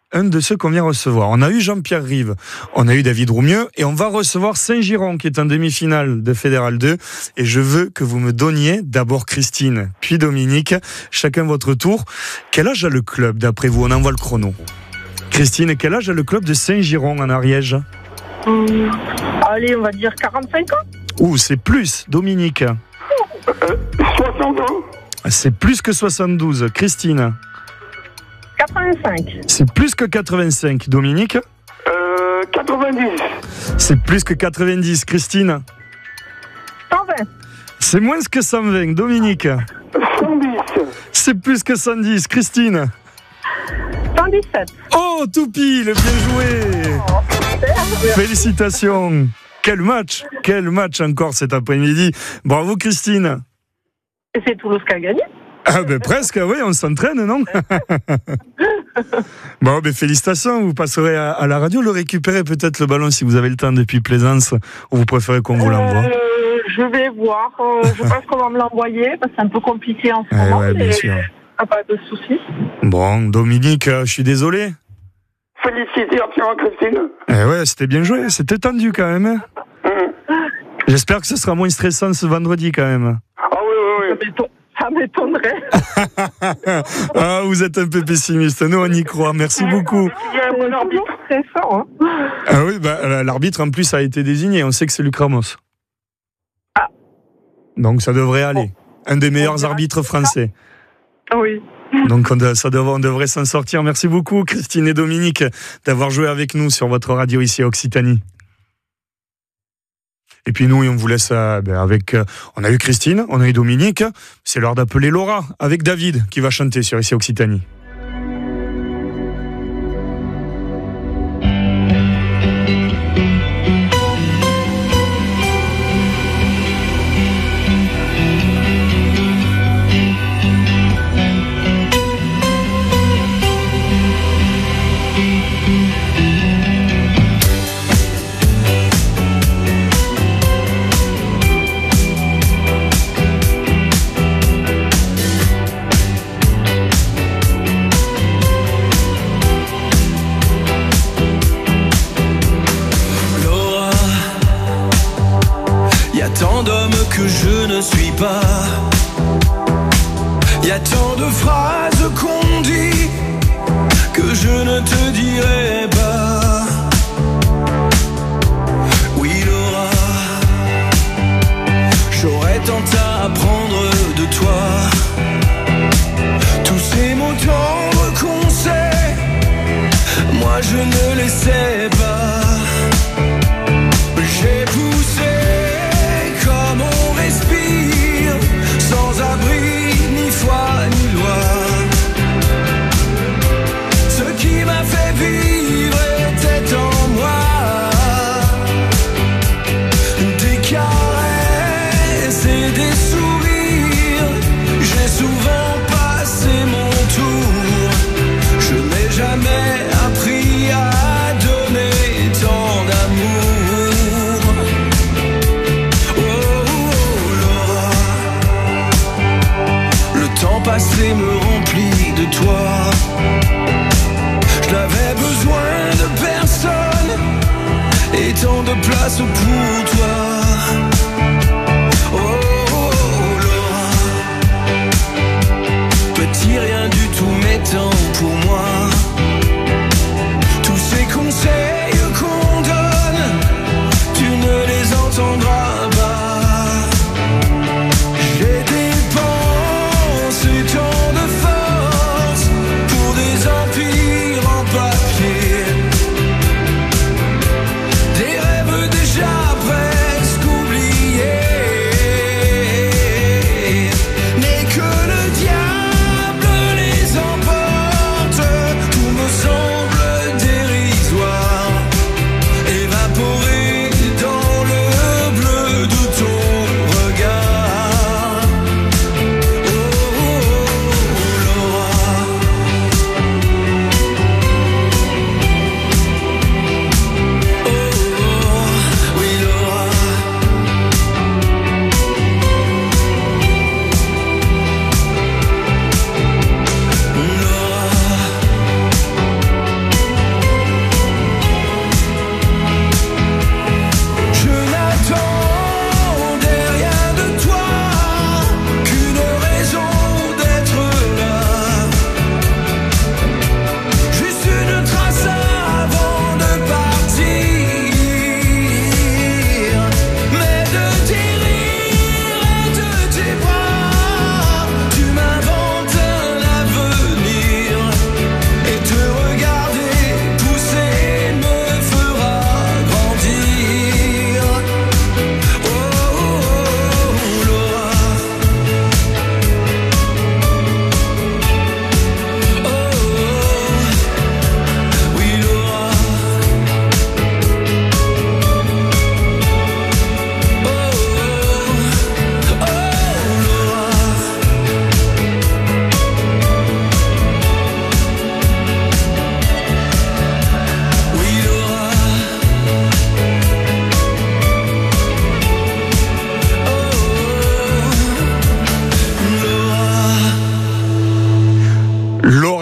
un de ceux qu'on vient recevoir. On a eu Jean-Pierre Rive, on a eu David Roumieux et on va recevoir Saint-Giron qui est en demi-finale de Fédéral deux. Et je veux que vous me donniez d'abord Christine, puis Dominique, chacun votre tour. Quel âge a le club d'après vous? On envoie le chrono. Christine, quel âge a le club de Saint-Giron en Ariège? Hum, Allez, on va dire quarante-cinq ans. Ouh, c'est plus. Dominique? Euh, soixante-douze. C'est plus que soixante-douze. Christine? quatre-vingt-cinq. C'est plus que quatre-vingt-cinq. Dominique? Euh, quatre-vingt-dix. C'est plus que quatre-vingt-dix. Christine? cent vingt. C'est moins que cent vingt. Dominique? cent dix. C'est plus que cent dix. Christine? cent dix-sept. Oh, tout pile, bien joué. Oh, félicitations. Quel match, quel match encore cet après-midi. Bravo Christine. Et c'est Toulouse qui a gagné. Ah ben presque, oui, on s'entraîne, non? Bon, ben félicitations, vous passerez à, à la radio le récupérer peut-être le ballon si vous avez le temps depuis Plaisance, ou vous préférez qu'on vous l'envoie? euh, Je vais voir, euh, je pense qu'on va me l'envoyer, parce que c'est un peu compliqué en ce eh moment, ouais, bien mais sûr. pas de soucis. Bon, Dominique, euh, je suis désolé. Félicitations Christine. Eh ouais, c'était bien joué, c'était tendu quand même. Hein. Mmh. J'espère que ce sera moins stressant ce vendredi quand même. Ah oui, oui, oui. Ça m'étonnerait. Ah, vous êtes un peu pessimiste, nous on y croit, merci beaucoup. Il y a un arbitre très fort. Hein. Ah oui, bah, l'arbitre en plus a été désigné, on sait que c'est Luc Ramos. Ah. Donc ça devrait aller. Un des meilleurs arbitres français. Oui. Donc on, ça devrait, on devrait s'en sortir. Merci beaucoup Christine et Dominique d'avoir joué avec nous sur votre radio ici à Occitanie. Et puis nous, on vous laisse euh, ben avec... Euh, on a eu Christine, on a eu Dominique. C'est l'heure d'appeler Laura avec David qui va chanter sur ici Occitanie. Que je ne suis pas. Y a tant de phrases qu'on dit que je ne te dirai pas. Oui Laura, j'aurais tant à apprendre de toi. Tous ces mots tendres qu'on sait, moi je ne les sais pas. J'ai poussé comme on respire, sans abri, ni foi, ni loi. Ce qui m'a fait vivre était en moi. Des caresses et des sourires, j'ai souvent passé mon tour. Je n'ai jamais appris à donner tant d'amour. Passé me remplit de toi. Je n'avais besoin de personne et tant de place pour toi. Oh, oh, oh Laura, petit rien du tout mais tant pour moi. Tous ces conseils qu'on donne, tu ne les entendras pas. J'ai dépensé tant de force pour des empires en papier, des rêves déjà presque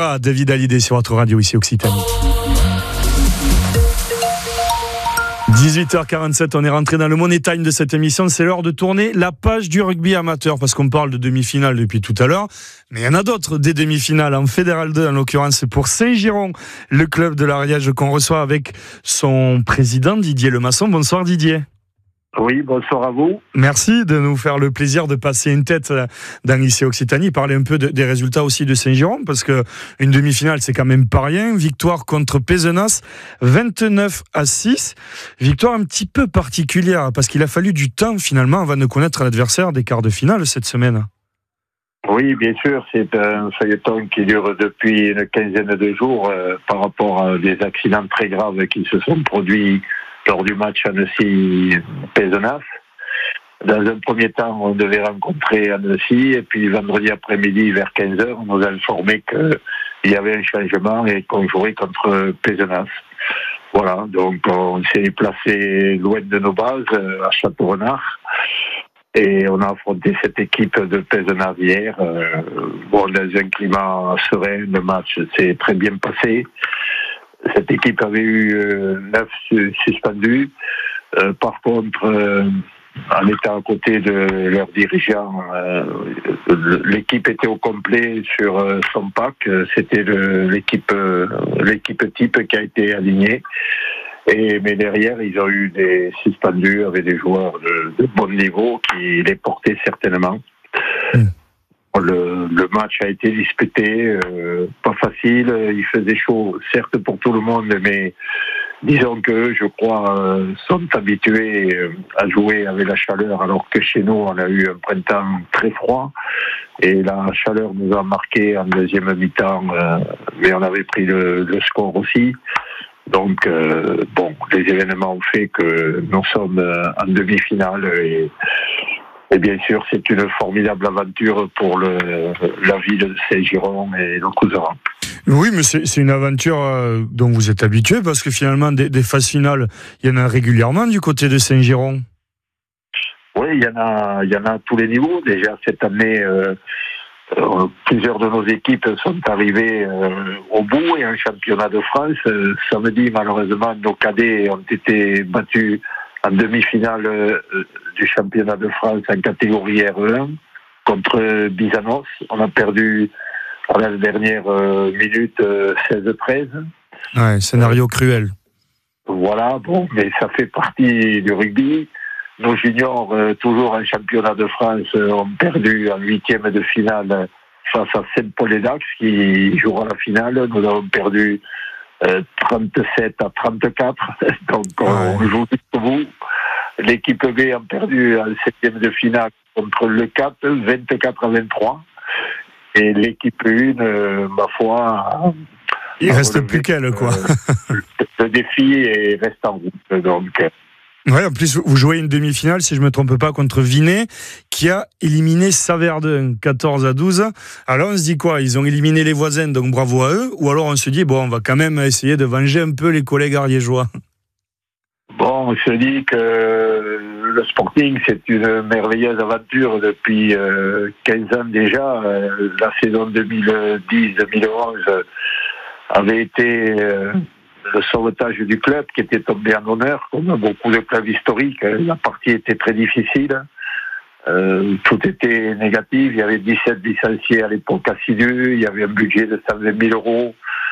Voilà, David Hallyday sur votre radio ici Occitanie. dix-huit heures quarante-sept, on est rentré dans le money time de cette émission. C'est l'heure de tourner la page du rugby amateur parce qu'on parle de demi-finale depuis tout à l'heure. Mais il y en a d'autres, des demi-finales en Fédéral deux, en l'occurrence pour Saint-Giron, le club de l'Ariège qu'on reçoit avec son président Didier Lemasson. Bonsoir Didier. Oui, bonsoir à vous. Merci de nous faire le plaisir de passer une tête dans ici Occitanie, parler un peu de, des résultats aussi de Saint-Giron, parce que une demi-finale, c'est quand même pas rien. Victoire contre Pézenas, vingt-neuf à six. Victoire un petit peu particulière, parce qu'il a fallu du temps finalement avant de connaître l'adversaire des quarts de finale cette semaine. Oui, bien sûr, c'est un feuilleton qui dure depuis une quinzaine de jours euh, par rapport à des accidents très graves qui se sont produits lors du match Annecy-Pézenas. Dans un premier temps, on devait rencontrer Annecy, et puis vendredi après-midi, vers quinze heures, on nous a informé qu'il y avait un changement et qu'on jouerait contre Pézenas. Voilà, donc on s'est placé loin de nos bases, à Château-Renard, et on a affronté cette équipe de Pézenas hier. Euh, bon, dans un climat serein, le match s'est très bien passé. Cette équipe avait eu euh, neuf suspendus. Euh, par contre, euh, en étant à côté de leurs dirigeants, euh, l'équipe était au complet sur euh, son pack. C'était le, l'équipe, euh, l'équipe type qui a été alignée. Et, mais derrière, ils ont eu des suspendus avec des joueurs de, de bon niveau qui les portaient certainement. Mmh. Le, le match a été disputé, euh, pas facile, il faisait chaud, certes pour tout le monde, mais disons que je crois euh, sont habitués à jouer avec la chaleur, alors que chez nous on a eu un printemps très froid et la chaleur nous a marqué en deuxième mi-temps, euh, mais on avait pris le, le score aussi. Donc euh, bon, les événements ont fait que nous sommes en demi-finale et Et bien sûr, c'est une formidable aventure pour le, la ville de Saint-Giron et le Couserans. Oui, mais c'est, c'est une aventure euh, dont vous êtes habitué, parce que finalement, des, des phases finales, il y en a régulièrement du côté de Saint-Giron. Oui, il y en a, il y en a à tous les niveaux. Déjà, cette année, euh, euh, plusieurs de nos équipes sont arrivées euh, au bout, et un championnat de France. Euh, samedi, malheureusement, nos cadets ont été battus en demi-finale euh, du championnat de France en catégorie R un contre Bizanos. On a perdu à la dernière euh, minute euh, seize treize. Ouais, scénario euh, cruel. Voilà, bon, mais ça fait partie du rugby. Nos juniors, euh, toujours en championnat de France, euh, ont perdu en huitième de finale face à Saint-Paul-et-Dax, qui jouera la finale. Nous avons perdu euh, trente-sept à trente-quatre, donc on ouais. joue jusqu'au bout. L'équipe B a perdu en septième de finale contre le Cap, vingt-quatre à vingt-trois. Et l'équipe un, euh, ma foi... Il reste relevé, plus qu'elle, quoi. Euh, le défi est, reste en route, donc... Ouais, en plus, vous jouez une demi-finale, si je ne me trompe pas, contre Vinay, qui a éliminé Saverdun, quatorze à douze. Alors, on se dit quoi? Ils ont éliminé les voisins, donc bravo à eux. Ou alors, on se dit, bon, on va quand même essayer de venger un peu les collègues ariégeois. Bon, on se dit que le Sporting, c'est une merveilleuse aventure depuis euh, quinze ans déjà. Euh, la saison deux mille dix deux mille onze avait été... Euh, le sauvetage du club qui était tombé en honneur, comme beaucoup de clubs historiques. La partie était très difficile. Euh, tout était négatif. Il y avait dix-sept licenciés à l'époque assidus. Il y avait un budget de cent vingt mille euros.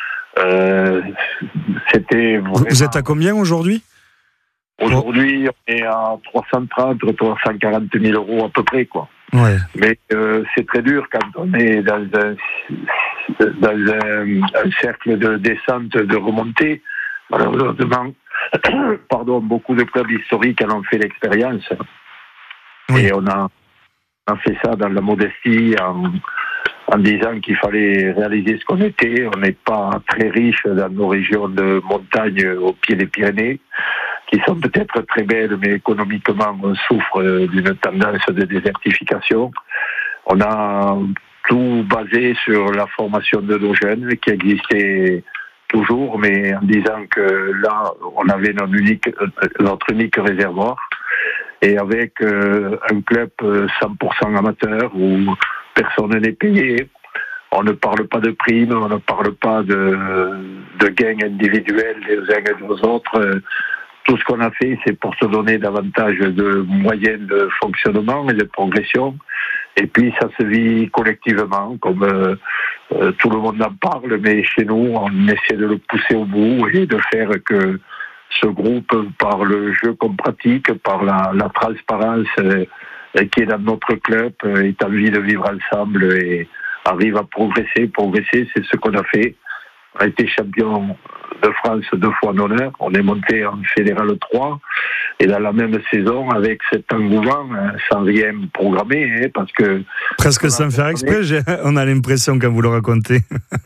Euh, c'était vraiment... Vous êtes à combien aujourd'hui? Aujourd'hui, on est à trois cent trente, trois cent quarante mille euros à peu près, quoi. Ouais. Mais euh, c'est très dur quand on est dans un, dans un, un cercle de descente, de remontée. Malheureusement, pardon, beaucoup de clubs historiques en ont fait l'expérience. Oui. Et on a, on a fait ça dans la modestie, en, en disant qu'il fallait réaliser ce qu'on était. On n'est pas très riche dans nos régions de montagne au pied des Pyrénées, qui sont peut-être très belles, mais économiquement, on souffre d'une tendance de désertification. On a tout basé sur la formation de nos jeunes, qui existait toujours, mais en disant que là, on avait notre unique, notre unique réservoir, et avec euh, un club cent pour cent amateur, où personne n'est payé, on ne parle pas de primes, on ne parle pas de, de gains individuels des uns et des autres. Tout ce qu'on a fait, c'est pour se donner davantage de moyens de fonctionnement et de progression. Et puis, ça se vit collectivement, comme euh, euh, tout le monde en parle, mais chez nous, on essaie de le pousser au bout et de faire que ce groupe, par le jeu qu'on pratique, par la, la transparence euh, qui est dans notre club, euh, ait envie de vivre ensemble et arrive à progresser. Progresser, c'est ce qu'on a fait. On a été champion de France deux fois en honneur. On est monté en Fédéral trois. Et dans la même saison, avec cet engouement, sans rien programmer, hein, parce que... Presque sans faire exprès, j'ai, on a l'impression quand vous le racontez.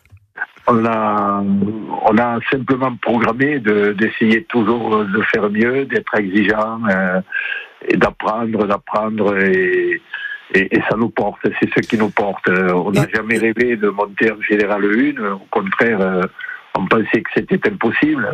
On a, on a simplement programmé de, d'essayer toujours de faire mieux, d'être exigeant, euh, et d'apprendre, d'apprendre, et, et, et ça nous porte, c'est ce qui nous porte. On n'a jamais rêvé de monter en Fédéral un, au contraire, on pensait que c'était impossible.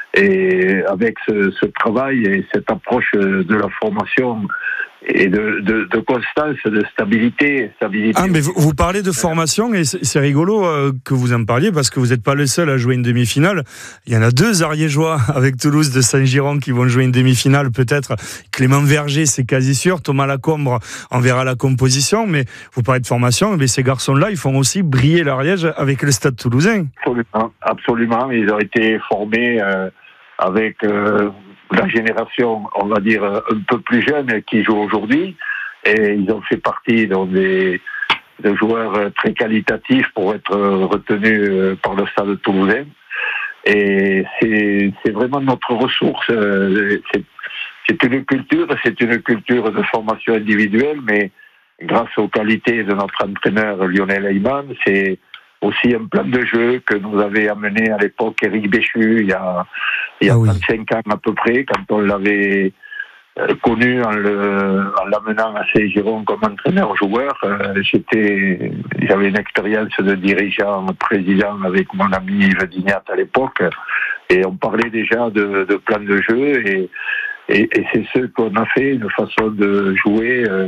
Et avec ce, ce travail et cette approche de la formation et de, de, de constance, de stabilité, stabilité. Ah, mais vous, vous parlez de formation et c'est, c'est rigolo euh, que vous en parliez parce que vous n'êtes pas le seul à jouer une demi-finale. Il y en a deux ariégeois avec Toulouse de Saint-Giron qui vont jouer une demi-finale peut-être. Clément Verger, c'est quasi sûr. Thomas Lacombre, on verra la composition. Mais vous parlez de formation, mais ces garçons-là, ils font aussi briller l'Ariège avec le Stade Toulousain. Absolument, absolument. Ils ont été formés euh, avec... Euh, la génération, on va dire, un peu plus jeune qui joue aujourd'hui, et ils ont fait partie donc, des, des joueurs très qualitatifs pour être retenus par le Stade toulousain. Et c'est, c'est vraiment notre ressource. C'est, c'est une culture, c'est une culture de formation individuelle, mais grâce aux qualités de notre entraîneur Lionel Heyman, c'est aussi un plan de jeu que nous avait amené à l'époque Éric Béchu, il y a, il y a ah oui. vingt-cinq ans à peu près, quand on l'avait euh, connu en, le, en l'amenant à Saint-Giron comme entraîneur-joueur. Euh, j'étais, j'avais une expérience de dirigeant, président avec mon ami Yves Dignat à l'époque, et on parlait déjà de, de plan de jeu, et, et, et c'est ce qu'on a fait, une façon de jouer... Euh,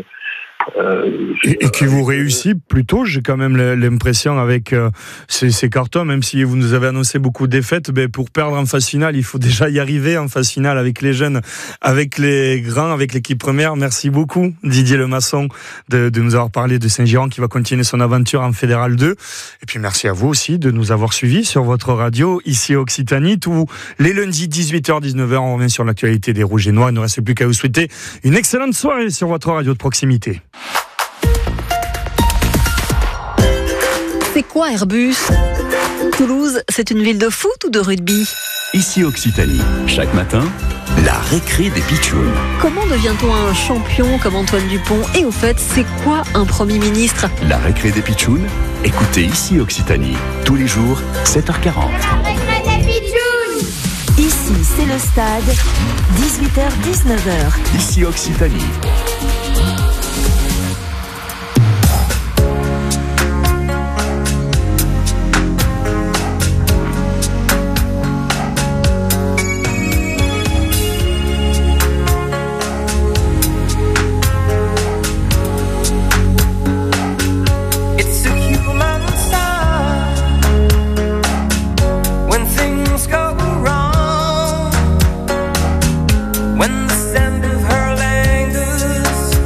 Euh, et, et qui vous réussit plutôt, j'ai quand même l'impression avec euh, ces, ces cartons, même si vous nous avez annoncé beaucoup de défaites, ben pour perdre en phase finale, il faut déjà y arriver en phase finale avec les jeunes, avec les grands, avec l'équipe première. Merci beaucoup Didier Lemasson de, de nous avoir parlé de Saint-Giron qui va continuer son aventure en Fédéral deux. Et puis merci à vous aussi de nous avoir suivis sur votre radio ici à Occitanie, tous les lundis dix-huit heures dix-neuf heures. On revient sur l'actualité des Rouges et Noirs. Il ne reste plus qu'à vous souhaiter une excellente soirée sur votre radio de proximité. C'est quoi Airbus ? Toulouse, c'est une ville de foot ou de rugby ? Ici Occitanie, chaque matin, la récré des pitchouns. Comment devient-on un champion comme Antoine Dupont ? Et au fait, c'est quoi un Premier ministre ? La récré des pitchouns, écoutez Ici Occitanie, tous les jours, sept heures quarante. La récré des pitchouns ! Ici, c'est le stade, dix-huit heures dix-neuf heures. Ici Occitanie. When the sound of her language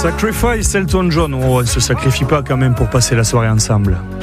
Sacrifice Elton John. Oh, on ne se sacrifie pas quand même pour passer la soirée ensemble.